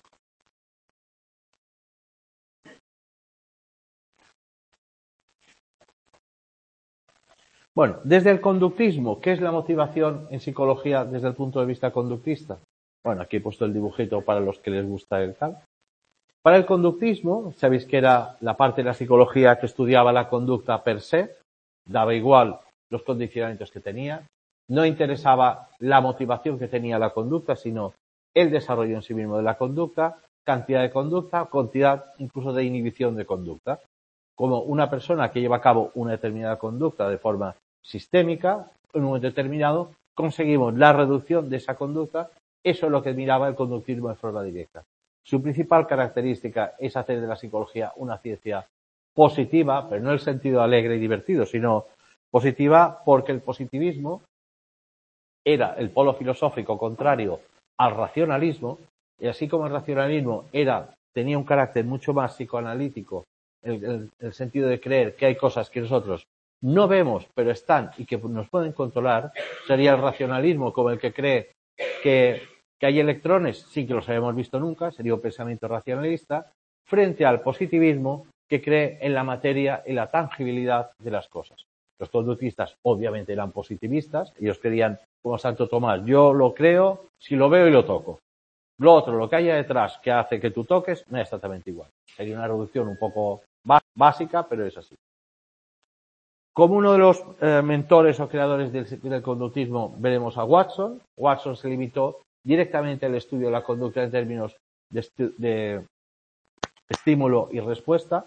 Bueno, desde el conductismo, ¿qué es la motivación en psicología desde el punto de vista conductista? Bueno, aquí he puesto el dibujito para los que les gusta el tal. Para el conductismo, sabéis que era la parte de la psicología que estudiaba la conducta per se, daba igual los condicionamientos que tenía, no interesaba la motivación que tenía la conducta, sino el desarrollo en sí mismo de la conducta, cantidad de conducta, cantidad incluso de inhibición de conducta. Como una persona que lleva a cabo una determinada conducta de forma sistémica, en un momento determinado, conseguimos la reducción de esa conducta. Eso es lo que miraba el conductismo de forma directa. Su principal característica es hacer de la psicología una ciencia positiva, pero no en el sentido alegre y divertido, sino positiva porque el positivismo era el polo filosófico contrario al racionalismo, y así como el racionalismo era, tenía un carácter mucho más psicoanalítico, el, el, el sentido de creer que hay cosas que nosotros no vemos, pero están y que nos pueden controlar, sería el racionalismo como el que cree que que hay electrones, sin que los hayamos visto nunca, sería un pensamiento racionalista, frente al positivismo que cree en la materia y la tangibilidad de las cosas. Los conductistas obviamente eran positivistas, ellos creían, como Santo Tomás, yo lo creo si lo veo y lo toco. Lo otro, lo que haya detrás que hace que tú toques, no es exactamente igual. Sería una reducción un poco básica, pero es así. Como uno de los eh, mentores o creadores del, del conductismo veremos a Watson. Watson se limitó directamente al estudio de la conducta en términos de, de estímulo y respuesta,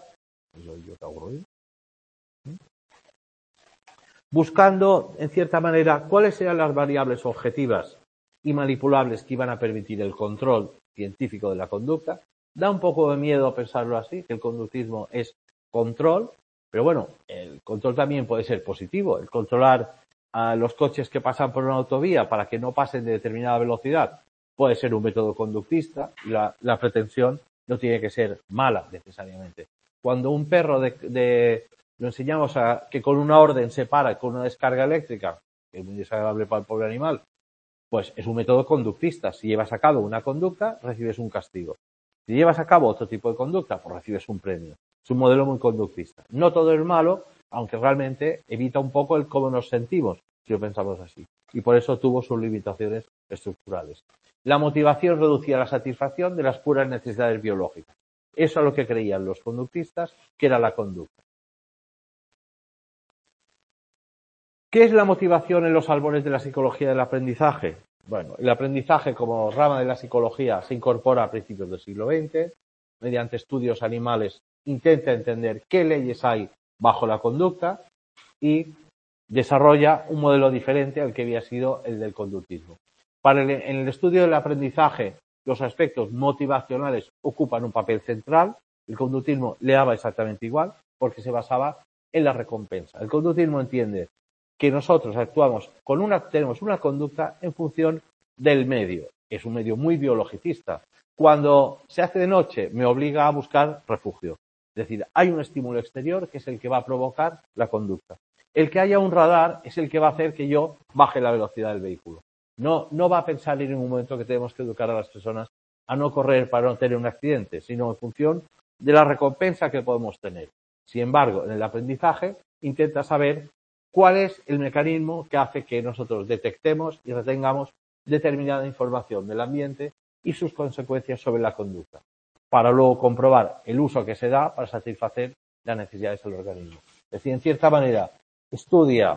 buscando, en cierta manera, cuáles eran las variables objetivas y manipulables que iban a permitir el control científico de la conducta. Da un poco de miedo pensarlo así, que el conductismo es control, pero bueno, el control también puede ser positivo. El controlar a los coches que pasan por una autovía para que no pasen de determinada velocidad puede ser un método conductista y la, la pretensión no tiene que ser mala necesariamente. Cuando un perro de, de lo enseñamos a que con una orden se para con una descarga eléctrica, que es muy desagradable para el pobre animal, pues es un método conductista. Si llevas a cabo una conducta, recibes un castigo. Si llevas a cabo otro tipo de conducta, pues recibes un premio. Es un modelo muy conductista. No todo es malo, aunque realmente evita un poco el cómo nos sentimos, si lo pensamos así. Y por eso tuvo sus limitaciones estructurales. La motivación reducía la satisfacción de las puras necesidades biológicas. Eso es lo que creían los conductistas, que era la conducta. ¿Qué es la motivación en los albores de la psicología del aprendizaje? Bueno, el aprendizaje como rama de la psicología se incorpora a principios del siglo veinte. Mediante estudios animales intenta entender qué leyes hay bajo la conducta y desarrolla un modelo diferente al que había sido el del conductismo. Para el, en el estudio del aprendizaje, los aspectos motivacionales ocupan un papel central. El conductismo le daba exactamente igual porque se basaba en la recompensa. El conductismo entiende que nosotros actuamos con una, tenemos una conducta en función del medio. Es un medio muy biologicista. Cuando se hace de noche, me obliga a buscar refugio. Es decir, hay un estímulo exterior que es el que va a provocar la conducta. El que haya un radar es el que va a hacer que yo baje la velocidad del vehículo. No, no va a pensar en ningún momento que tenemos que educar a las personas a no correr para no tener un accidente, sino en función de la recompensa que podemos tener. Sin embargo, en el aprendizaje intenta saber cuál es el mecanismo que hace que nosotros detectemos y retengamos determinada información del ambiente y sus consecuencias sobre la conducta, para luego comprobar el uso que se da para satisfacer las necesidades del organismo. Es decir, en cierta manera, estudia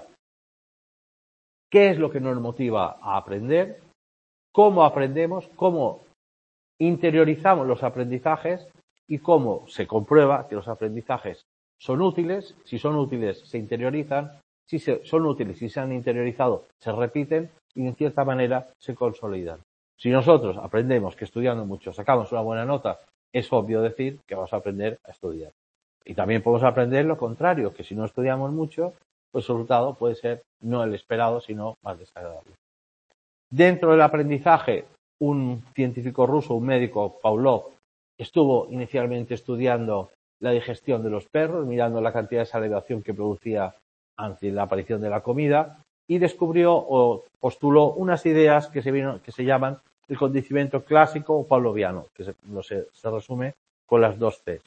qué es lo que nos motiva a aprender, cómo aprendemos, cómo interiorizamos los aprendizajes y cómo se comprueba que los aprendizajes son útiles. Si son útiles, se interiorizan. Si son útiles y se han interiorizado, se repiten y en cierta manera se consolidan. Si nosotros aprendemos que estudiando mucho sacamos una buena nota, es obvio decir que vamos a aprender a estudiar. Y también podemos aprender lo contrario, que si no estudiamos mucho, pues el resultado puede ser no el esperado, sino más desagradable. Dentro del aprendizaje, un científico ruso, un médico, Pavlov, estuvo inicialmente estudiando la digestión de los perros, mirando la cantidad de salivación que producía ante la aparición de la comida, y descubrió o postuló unas ideas que se, vino, que se llaman el condicionamiento clásico o pavloviano, que se, no sé, se resume con las dos C.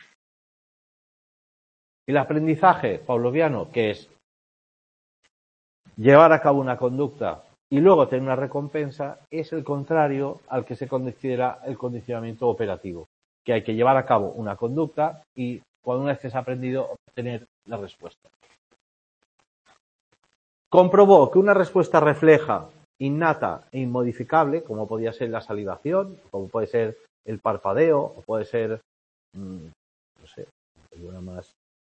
El aprendizaje pavloviano, que es llevar a cabo una conducta y luego tener una recompensa, es el contrario al que se considera el condicionamiento operativo, que hay que llevar a cabo una conducta y cuando una vez que se ha aprendido, obtener la respuesta. Comprobó que una respuesta refleja, innata e inmodificable, como podía ser la salivación, como puede ser el parpadeo, o puede ser, mmm, no sé, alguna más,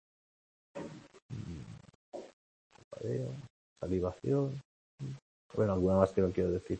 mmm, parpadeo, salivación, bueno, alguna más que no quiero decir,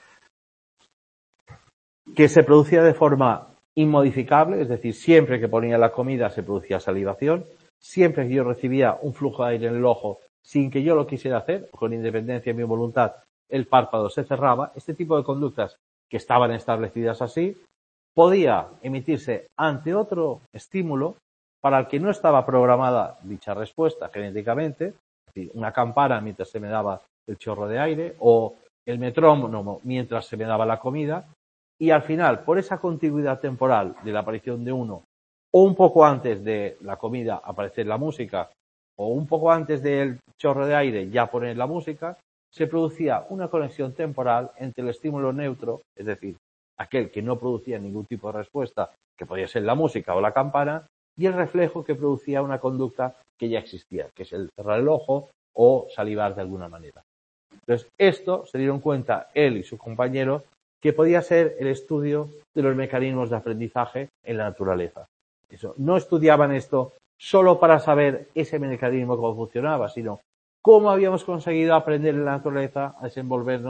que se producía de forma inmodificable, es decir, siempre que ponía la comida se producía salivación, siempre que yo recibía un flujo de aire en el ojo, sin que yo lo quisiera hacer, con independencia de mi voluntad, el párpado se cerraba. Este tipo de conductas que estaban establecidas así, podía emitirse ante otro estímulo para el que no estaba programada dicha respuesta genéticamente, es decir, una campana mientras se me daba el chorro de aire o el metrónomo mientras se me daba la comida, y al final, por esa continuidad temporal de la aparición de uno o un poco antes de la comida aparecer la música, o un poco antes del chorro de aire ya poner la música, se producía una conexión temporal entre el estímulo neutro, es decir, aquel que no producía ningún tipo de respuesta, que podía ser la música o la campana, y el reflejo que producía una conducta que ya existía, que es el cerrar el ojo o salivar de alguna manera. Entonces, esto se dieron cuenta él y su compañero que podía ser el estudio de los mecanismos de aprendizaje en la naturaleza. Eso, no estudiaban esto solo para saber ese mecanismo cómo funcionaba, sino cómo habíamos conseguido aprender en la naturaleza a desenvolvernos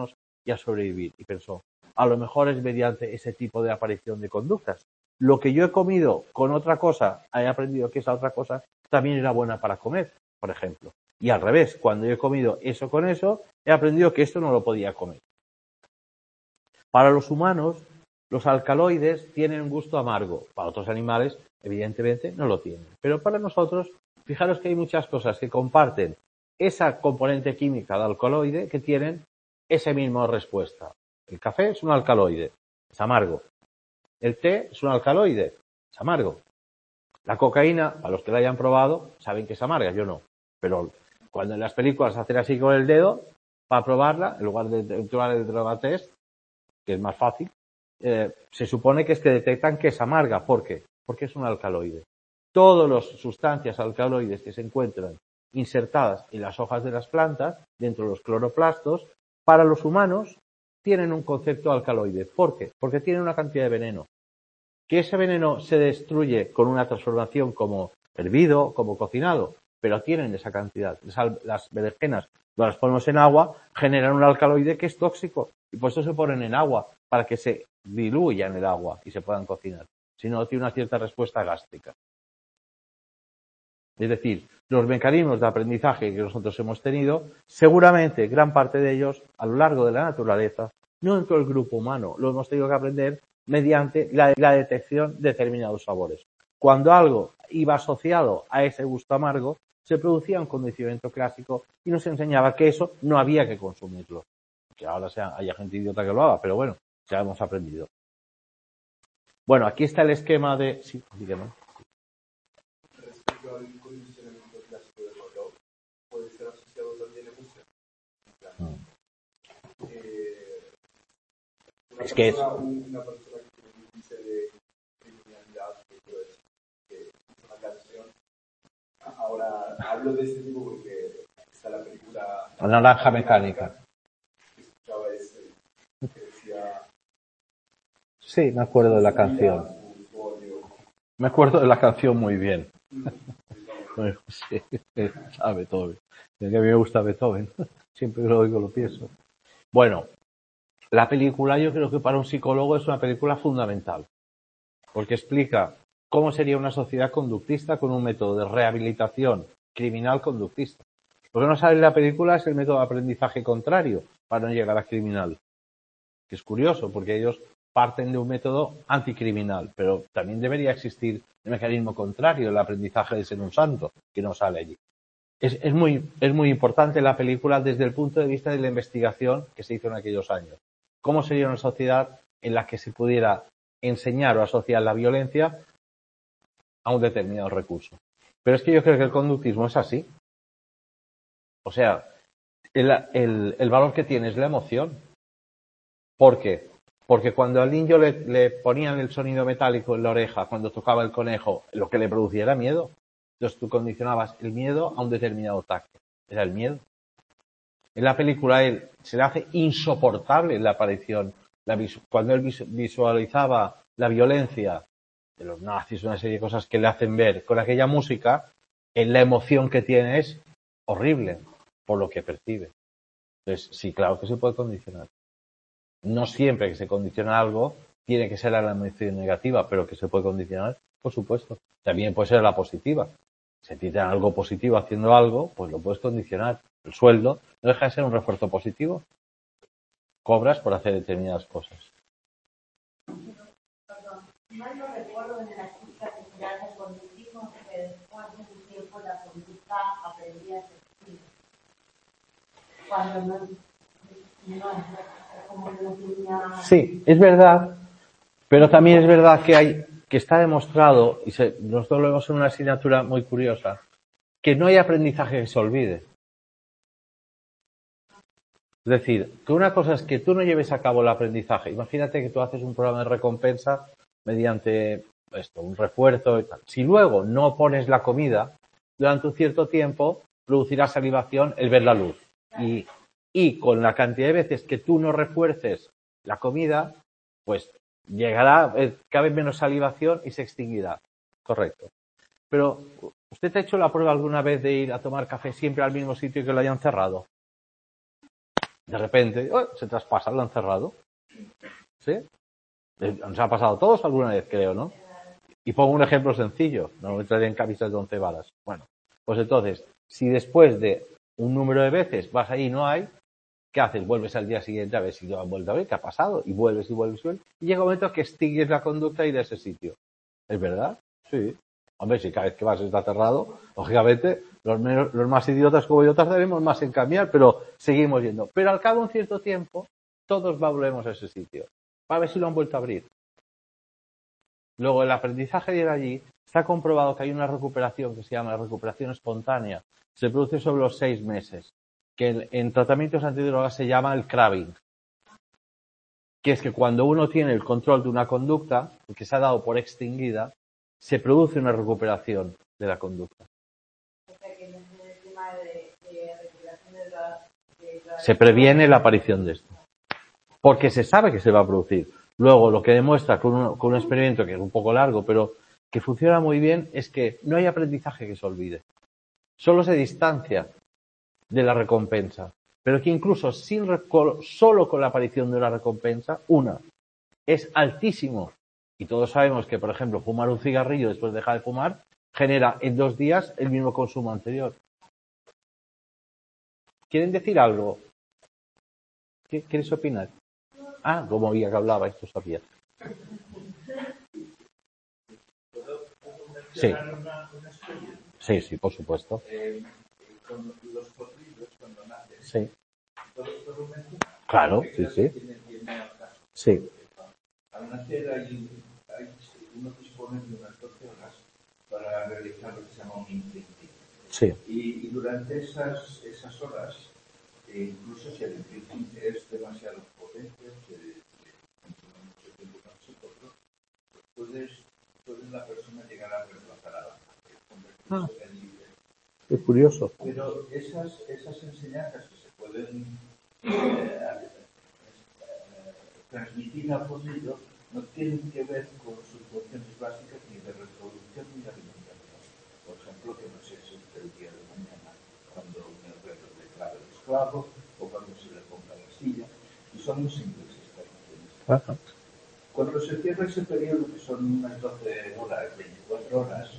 y a sobrevivir. Y pensó, a lo mejor es mediante ese tipo de aparición de conductas. Lo que yo he comido con otra cosa, he aprendido que esa otra cosa también era buena para comer, por ejemplo. Y al revés, cuando yo he comido eso con eso, he aprendido que esto no lo podía comer. Para los humanos, los alcaloides tienen un gusto amargo. Para otros animales, evidentemente, no lo tienen. Pero para nosotros, fijaros que hay muchas cosas que comparten esa componente química de alcaloide que tienen esa misma respuesta. El café es un alcaloide, es amargo. El té es un alcaloide, es amargo. La cocaína, a los que la hayan probado, saben que es amarga, yo no. Pero cuando en las películas hacen así con el dedo, para probarla, en lugar de tomar el drogatest, que es más fácil, eh, se supone que es que detectan que es amarga. ¿Por qué? Porque es un alcaloide. Todas las sustancias alcaloides que se encuentran insertadas en las hojas de las plantas, dentro de los cloroplastos, para los humanos tienen un concepto alcaloide. ¿Por qué? Porque tienen una cantidad de veneno. Que ese veneno se destruye con una transformación como hervido, como cocinado, pero tienen esa cantidad. Las berenjenas, cuando las ponemos en agua, generan un alcaloide que es tóxico. Y por eso se ponen en agua, para que se diluya en el agua y se puedan cocinar. Si no, tiene una cierta respuesta gástrica. Es decir, los mecanismos de aprendizaje que nosotros hemos tenido, seguramente gran parte de ellos, a lo largo de la naturaleza, no en todo el grupo humano, lo hemos tenido que aprender mediante la, la detección de determinados sabores. Cuando algo iba asociado a ese gusto amargo, se producía un condicionamiento clásico y nos enseñaba que eso no había que consumirlo. Que ahora sea, haya gente idiota que lo haga, pero bueno, ya hemos aprendido. Bueno, aquí está el esquema de... Sí, dígame.
Respecto al condicionamiento clásico del valor, puede ser asociado también a emoción. Mm. Eh, una
es
persona,
que es...
Una persona que tiene un índice de criminalidad, que es una canción. Ahora hablo de este tipo porque está la película...
La naranja mecánica.
Escuchaba ese, que decía...
Sí, me acuerdo de la canción. Me acuerdo de la canción muy bien. Sí, a Beethoven. Es que a mí me gusta Beethoven. Siempre que lo oigo lo pienso. Bueno, la película yo creo que para un psicólogo es una película fundamental. Porque explica cómo sería una sociedad conductista con un método de rehabilitación criminal conductista. Lo que no sale en la película es el método de aprendizaje contrario para no llegar a criminal. Que es curioso porque ellos parten de un método anticriminal, pero también debería existir el mecanismo contrario, el aprendizaje de ser un santo, que no sale allí. Es, es, muy, es muy importante la película desde el punto de vista de la investigación que se hizo en aquellos años. ¿Cómo sería una sociedad en la que se pudiera enseñar o asociar la violencia a un determinado recurso? Pero es que yo creo que el conductismo es así. O sea, el, el, el valor que tiene es la emoción. ¿Por qué? Porque cuando al niño le, le ponían el sonido metálico en la oreja cuando tocaba el conejo, lo que le producía era miedo. Entonces tú condicionabas el miedo a un determinado tacto. Era el miedo. En la película él se le hace insoportable la aparición. La visu- cuando él vis- visualizaba la violencia de los nazis, una serie de cosas que le hacen ver con aquella música, en la emoción que tiene es horrible por lo que percibe. Entonces, sí, claro que se puede condicionar. No siempre que se condiciona algo tiene que ser a la emoción negativa, pero que se puede condicionar, por supuesto. También puede ser a la positiva. Si te dan algo positivo haciendo algo, pues lo puedes condicionar. El sueldo no deja de ser un refuerzo positivo. Cobras por hacer determinadas cosas.
Perdón, mal no recuerdo en la chica que se hace conductismo que después de un tiempo la conducta aprendía a ser cuando no, no como no tenía...
Sí, es verdad, pero también es verdad que hay que está demostrado, y se, nosotros lo vemos en una asignatura muy curiosa, que no hay aprendizaje que se olvide. Es decir, que una cosa es que tú no lleves a cabo el aprendizaje. Imagínate que tú haces un programa de recompensa mediante esto, un refuerzo y tal. Si luego no pones la comida, durante un cierto tiempo producirá salivación el ver la luz. Y, y con la cantidad de veces que tú no refuerces la comida, pues llegará, cabe menos salivación y se extinguirá. Correcto. Pero, ¿usted ha hecho la prueba alguna vez de ir a tomar café siempre al mismo sitio y que lo hayan cerrado? De repente, ¡oh!, se traspasa, lo han cerrado. ¿Sí? Nos ha pasado a todos alguna vez, creo, ¿no? Y pongo un ejemplo sencillo, no entraré en camisas de once varas. Bueno, pues entonces, si después de un número de veces vas ahí y no hay, ¿qué haces? Vuelves al día siguiente a ver si lo han vuelto a ver, ¿qué ha pasado? Y vuelves y vuelves y vuelves. Y llega un momento que extingues la conducta y de ese sitio. ¿Es verdad? Sí. Hombre, si cada vez que vas está cerrado, lógicamente, los, menos, los más idiotas como yo tardaremos más en cambiar, pero seguimos yendo. Pero al cabo de un cierto tiempo, todos volvemos a ese sitio. Para ver si lo han vuelto a abrir. Luego, el aprendizaje de ir allí, se ha comprobado que hay una recuperación que se llama recuperación espontánea. Se produce sobre los seis meses. Que en, en tratamientos antidrogas se llama el craving. Que es que cuando uno tiene el control de una conducta, que se ha dado por extinguida, se produce una recuperación de la conducta.
O sea, que en el tema de, de recuperación de drogas, de drogas,
Se previene la aparición de esto. Porque se sabe que se va a producir. Luego, lo que demuestra con un, con un experimento que es un poco largo, pero que funciona muy bien, es que no hay aprendizaje que se olvide. Solo se distancia de la recompensa. Pero que incluso sin solo con la aparición de una recompensa, una, es altísimo. Y todos sabemos que, por ejemplo, fumar un cigarrillo después de dejar de fumar genera en dos días el mismo consumo anterior. ¿Quieren decir algo? ¿Qué queréis opinar? Ah, como oía que hablaba, esto sabía. Sí. Sí, sí, por supuesto.
Eh, con los potrillos, cuando nacen,
Sí.
todos los
Claro, sí, sí.
tienen diez casos.
Sí.
Al nacer hay, hay uno dispone de unas doce horas para realizar lo que se llama un imprinting.
Sí.
Y, y durante esas, esas horas, eh, incluso si el imprinting es demasiado potente, que consume mucho tiempo con psicólogo, puedes, puede la persona llegar a reemplazar a la
Ah.
en libre.
Es curioso.
Pero esas, esas enseñanzas que se pueden eh, eh, transmitir al potrillo no tienen que ver con sus funciones básicas ni de reproducción ni de alimentación. Por ejemplo, que no se siente el día de mañana cuando un herrero le clave el esclavo o cuando se le ponga la silla. Y son muy simples estas funciones.
Ajá.
Cuando se cierra ese periodo, que son unas doce horas, veinticuatro horas,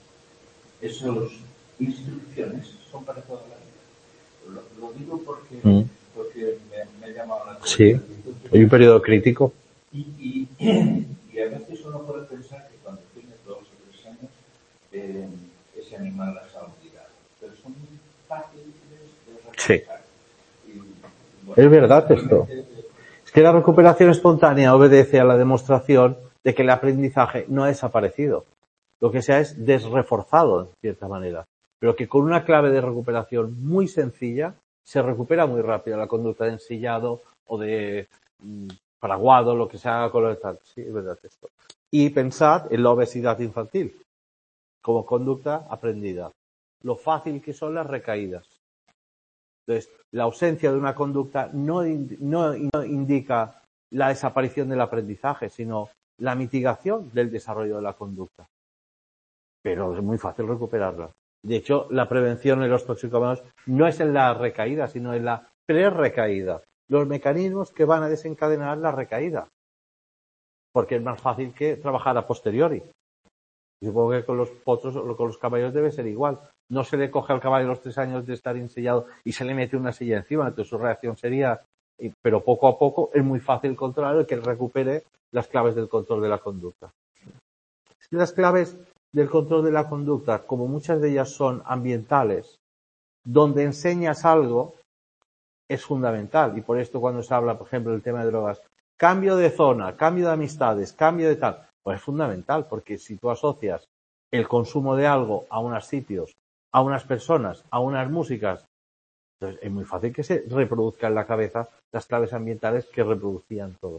esas instrucciones son para toda la vida. Lo, lo digo porque, mm. porque me, me ha llamado la atención.
Sí, hay un periodo crítico.
Y, y, y a veces uno puede pensar que cuando tiene dos o tres años, eh, ese animal las ha olvidado. Pero son muy fáciles de recordar.
Sí.
Y, bueno,
es verdad esto. Es que la recuperación espontánea obedece a la demostración de que el aprendizaje no ha desaparecido. Lo que se ha es desreforzado, en cierta manera. Pero que con una clave de recuperación muy sencilla se recupera muy rápido la conducta de ensillado o de mmm, fraguado, lo que se haga con lo de tal. Sí, es verdad esto. Y pensad en la obesidad infantil como conducta aprendida. Lo fácil que son las recaídas. Entonces, la ausencia de una conducta no, no, no indica la desaparición del aprendizaje, sino la mitigación del desarrollo de la conducta. Pero es muy fácil recuperarla. De hecho, la prevención en los toxicómanos no es en la recaída, sino en la pre-recaída. Los mecanismos que van a desencadenar la recaída. Porque es más fácil que trabajar a posteriori. Y supongo que con los potros o con los caballos debe ser igual. No se le coge al caballo los tres años de estar ensillado y se le mete una silla encima. Entonces su reacción sería, pero poco a poco es muy fácil controlar que él recupere las claves del control de la conducta. Las claves del control de la conducta, como muchas de ellas son ambientales, donde enseñas algo, es fundamental. Y por esto cuando se habla, por ejemplo, del tema de drogas, cambio de zona, cambio de amistades, cambio de tal, pues es fundamental, porque si tú asocias el consumo de algo a unos sitios, a unas personas, a unas músicas, entonces es muy fácil que se reproduzca en la cabeza las claves ambientales que reproducían todo.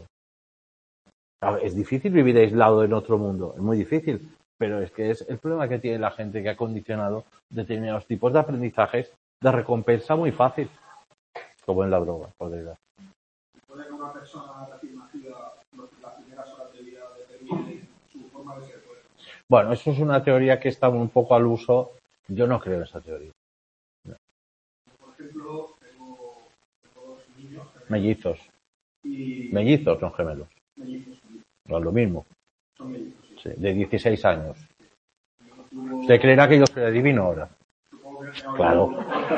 Es difícil vivir aislado en otro mundo, es muy difícil. Pero es que es el problema que tiene la gente que ha condicionado determinados tipos de aprendizajes de recompensa muy fácil, como en la droga, por desgracia.
¿Puede que una persona recién nacida las primeras horas de vida determine su forma de ser?
Bueno, eso es una teoría que está un poco al uso. Yo no creo en esa teoría.
No. Por ejemplo, tengo, tengo dos niños
Mellizos.
Y
Mellizos, son gemelos.
mellizos,
No es lo mismo.
son mellizos, sí.
Sí, de dieciséis años.
Tuvo-
¿Usted creerá que yo soy adivino ahora?
supongo que-
Claro.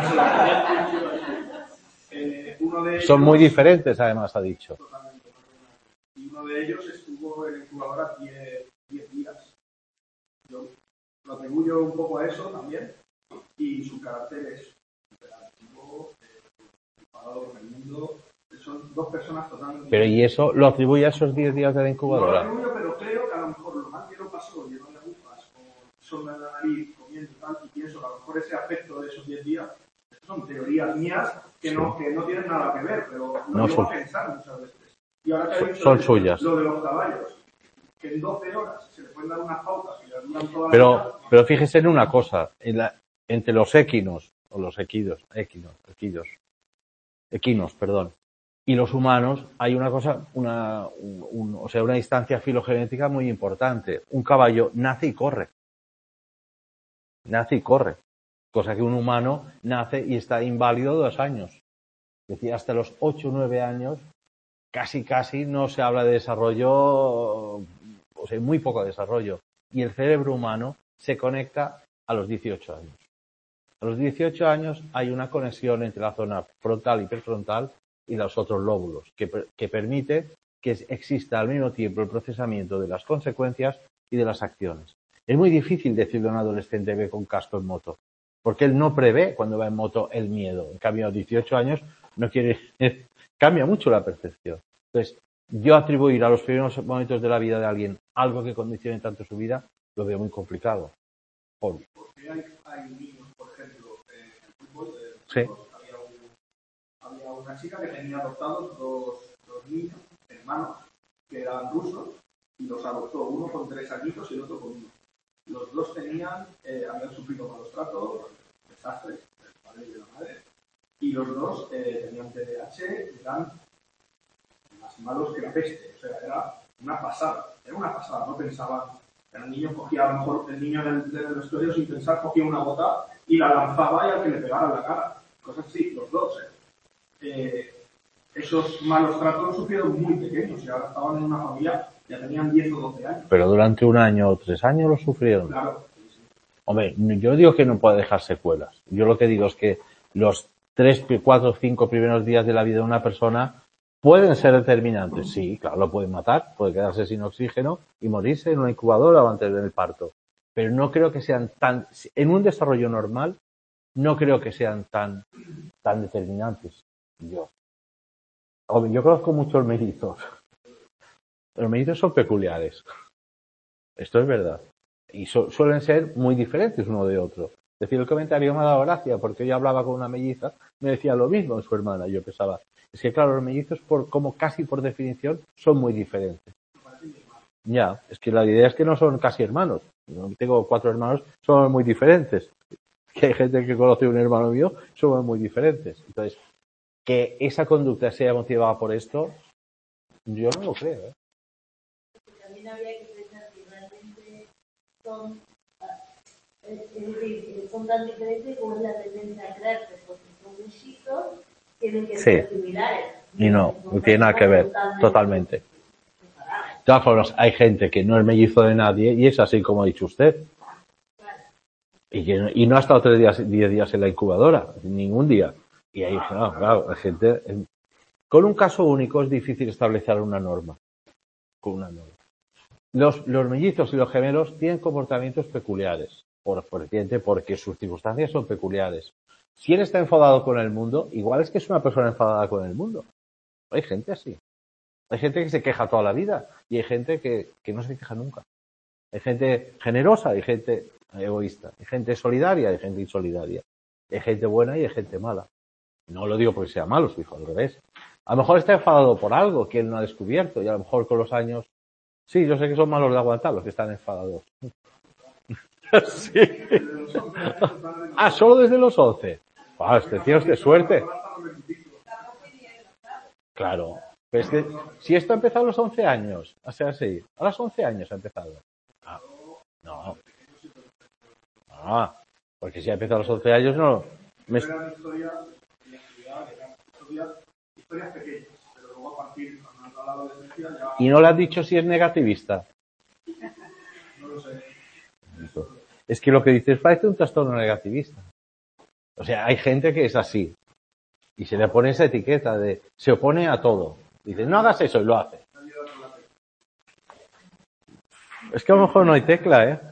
Eh, uno de
Son muy
ellos-
diferentes, además, ha dicho.
Totalmente. Y uno de ellos estuvo en incubadora diez días. Yo lo atribuyo un poco a eso también. Y su carácter es hiperactivo, eh, enfadado con el mundo. Son dos personas totalmente.
Pero ¿y eso lo atribuye a esos diez días de la
No lo
incubadora?
atribuyo, pero creo que a lo mejor lo mal que lo pasó lleno de agujas, con sonda en la nariz, comiendo y tal, y pienso que a lo mejor ese afecto de esos diez días, estas son teorías mías que, no, que no tienen nada que ver, pero lo
No
llevo
son-
a pensar muchas veces. Y ahora que ha
Son-
dicho
son
eso,
suyas.
lo de los caballos, que en doce horas se le pueden dar unas pautas y le duran toda la
Pero,
vida.
pero fíjese en una cosa, en la- entre los equinos, o los equidos, equinos, equidos, equinos, perdón, y los humanos hay una cosa, una, un- un- o sea, una distancia filogenética muy importante. Un caballo nace y corre. Nace y corre. Cosa que un humano nace y está inválido dos años. Es decir, hasta los ocho o nueve años casi casi no se habla de desarrollo, o sea, muy poco desarrollo. Y el cerebro humano se conecta a los dieciocho años. A los dieciocho años hay una conexión entre la zona frontal y prefrontal y los otros lóbulos, que, que permite que exista al mismo tiempo el procesamiento de las consecuencias y de las acciones. Es muy difícil decirle a un adolescente que ve con casco en moto, porque él no prevé cuando va en moto el miedo. En cambio, a los dieciocho años no quiere, cambia mucho la percepción. Entonces, yo atribuir a los primeros momentos de la vida de alguien algo que condicione tanto su vida, lo veo muy complicado. Por...
Porque hay, hay niños, por ejemplo, en el fútbol, eh,
Sí.
había, un, había una chica que tenía adoptados dos, dos niños, hermanos, que eran rusos, y los adoptó, uno con tres añitos y el otro con uno. Los dos tenían, eh, habían sufrido malos tratos, desastres, del padre y de la madre, y los dos eh, tenían T D A H, eran más malos que la peste, o sea, era una pasada, era una pasada, no pensaban. El niño cogía, a lo mejor el niño del, del vestuario sin pensar, cogía una bota y la lanzaba y al que le pegara en la cara. Cosas así, los dos. ¿eh? Eh, esos malos tratos los sufrieron muy pequeños y ahora estaban en una familia, ya tenían diez o doce años.
Pero durante un año o tres años lo sufrieron.
Claro.
Hombre, yo digo que no puede dejar secuelas. Yo lo que digo es que los tres, cuatro, cinco primeros días de la vida de una persona pueden ser determinantes. Sí, claro, lo pueden matar, puede quedarse sin oxígeno y morirse en una incubadora o antes del parto. Pero no creo que sean tan, en un desarrollo normal, no creo que sean tan, tan determinantes. Yo. Hombre, yo conozco muchos mellizos. Los mellizos son peculiares. Esto es verdad. Y su, suelen ser muy diferentes uno de otro. Es decir, el comentario me ha dado gracia porque yo hablaba con una melliza, me decía lo mismo en su hermana. Yo pensaba, es que claro, los mellizos, por, como casi por definición, son muy diferentes. Ya, es que la idea es que no son casi hermanos. Yo tengo cuatro hermanos, son muy diferentes. Que hay gente que conoce a un hermano mío, son muy diferentes. Entonces, que esa conducta sea motivada por esto, yo no lo creo, ¿eh?
También habría que pensar que realmente son, es decir, son tan diferentes como es la tendencia a crearse, porque son mellizos, tienen que
Sí.
ser similares.
Y no, no tiene nada que ver, totalmente. De todas formas, hay gente que no es mellizo de nadie y es así como ha dicho usted. Y, que, y no ha estado tres días, diez días en la incubadora, ningún día. Y ahí, claro, claro, hay gente. Con un caso único es difícil establecer una norma. Con una norma. Los, los mellizos y los gemelos tienen comportamientos peculiares, por, por, porque sus circunstancias son peculiares. Si él está enfadado con el mundo, igual es que es una persona enfadada con el mundo. Hay gente así. Hay gente que se queja toda la vida y hay gente que, que no se queja nunca. Hay gente generosa, hay gente egoísta, hay gente solidaria, hay gente insolidaria. Hay gente buena y hay gente mala. No lo digo porque sea malo su hijo, al revés. A lo mejor está enfadado por algo que él no ha descubierto y a lo mejor con los años... Sí, yo sé que son malos de aguantar los que están enfadados. Sí. Ah, solo desde los once. Ah, este tío es de suerte. Claro. Pero es que si esto ha empezado a los once años, o sea, sí, a los once años ha empezado. Ah, no. Ah, porque si ha empezado a los once años, no. Me...
historias pequeñas, pero luego a partir, cuando nos da la adolescencia ya...
Y no le has dicho si es negativista.
No lo sé.
Eso. Es que lo que dices parece un trastorno negativista. O sea, hay gente que es así. Y se le pone esa etiqueta de, se opone a todo. Dice, no hagas eso y lo hace. Es que a lo mejor no hay tecla, ¿eh?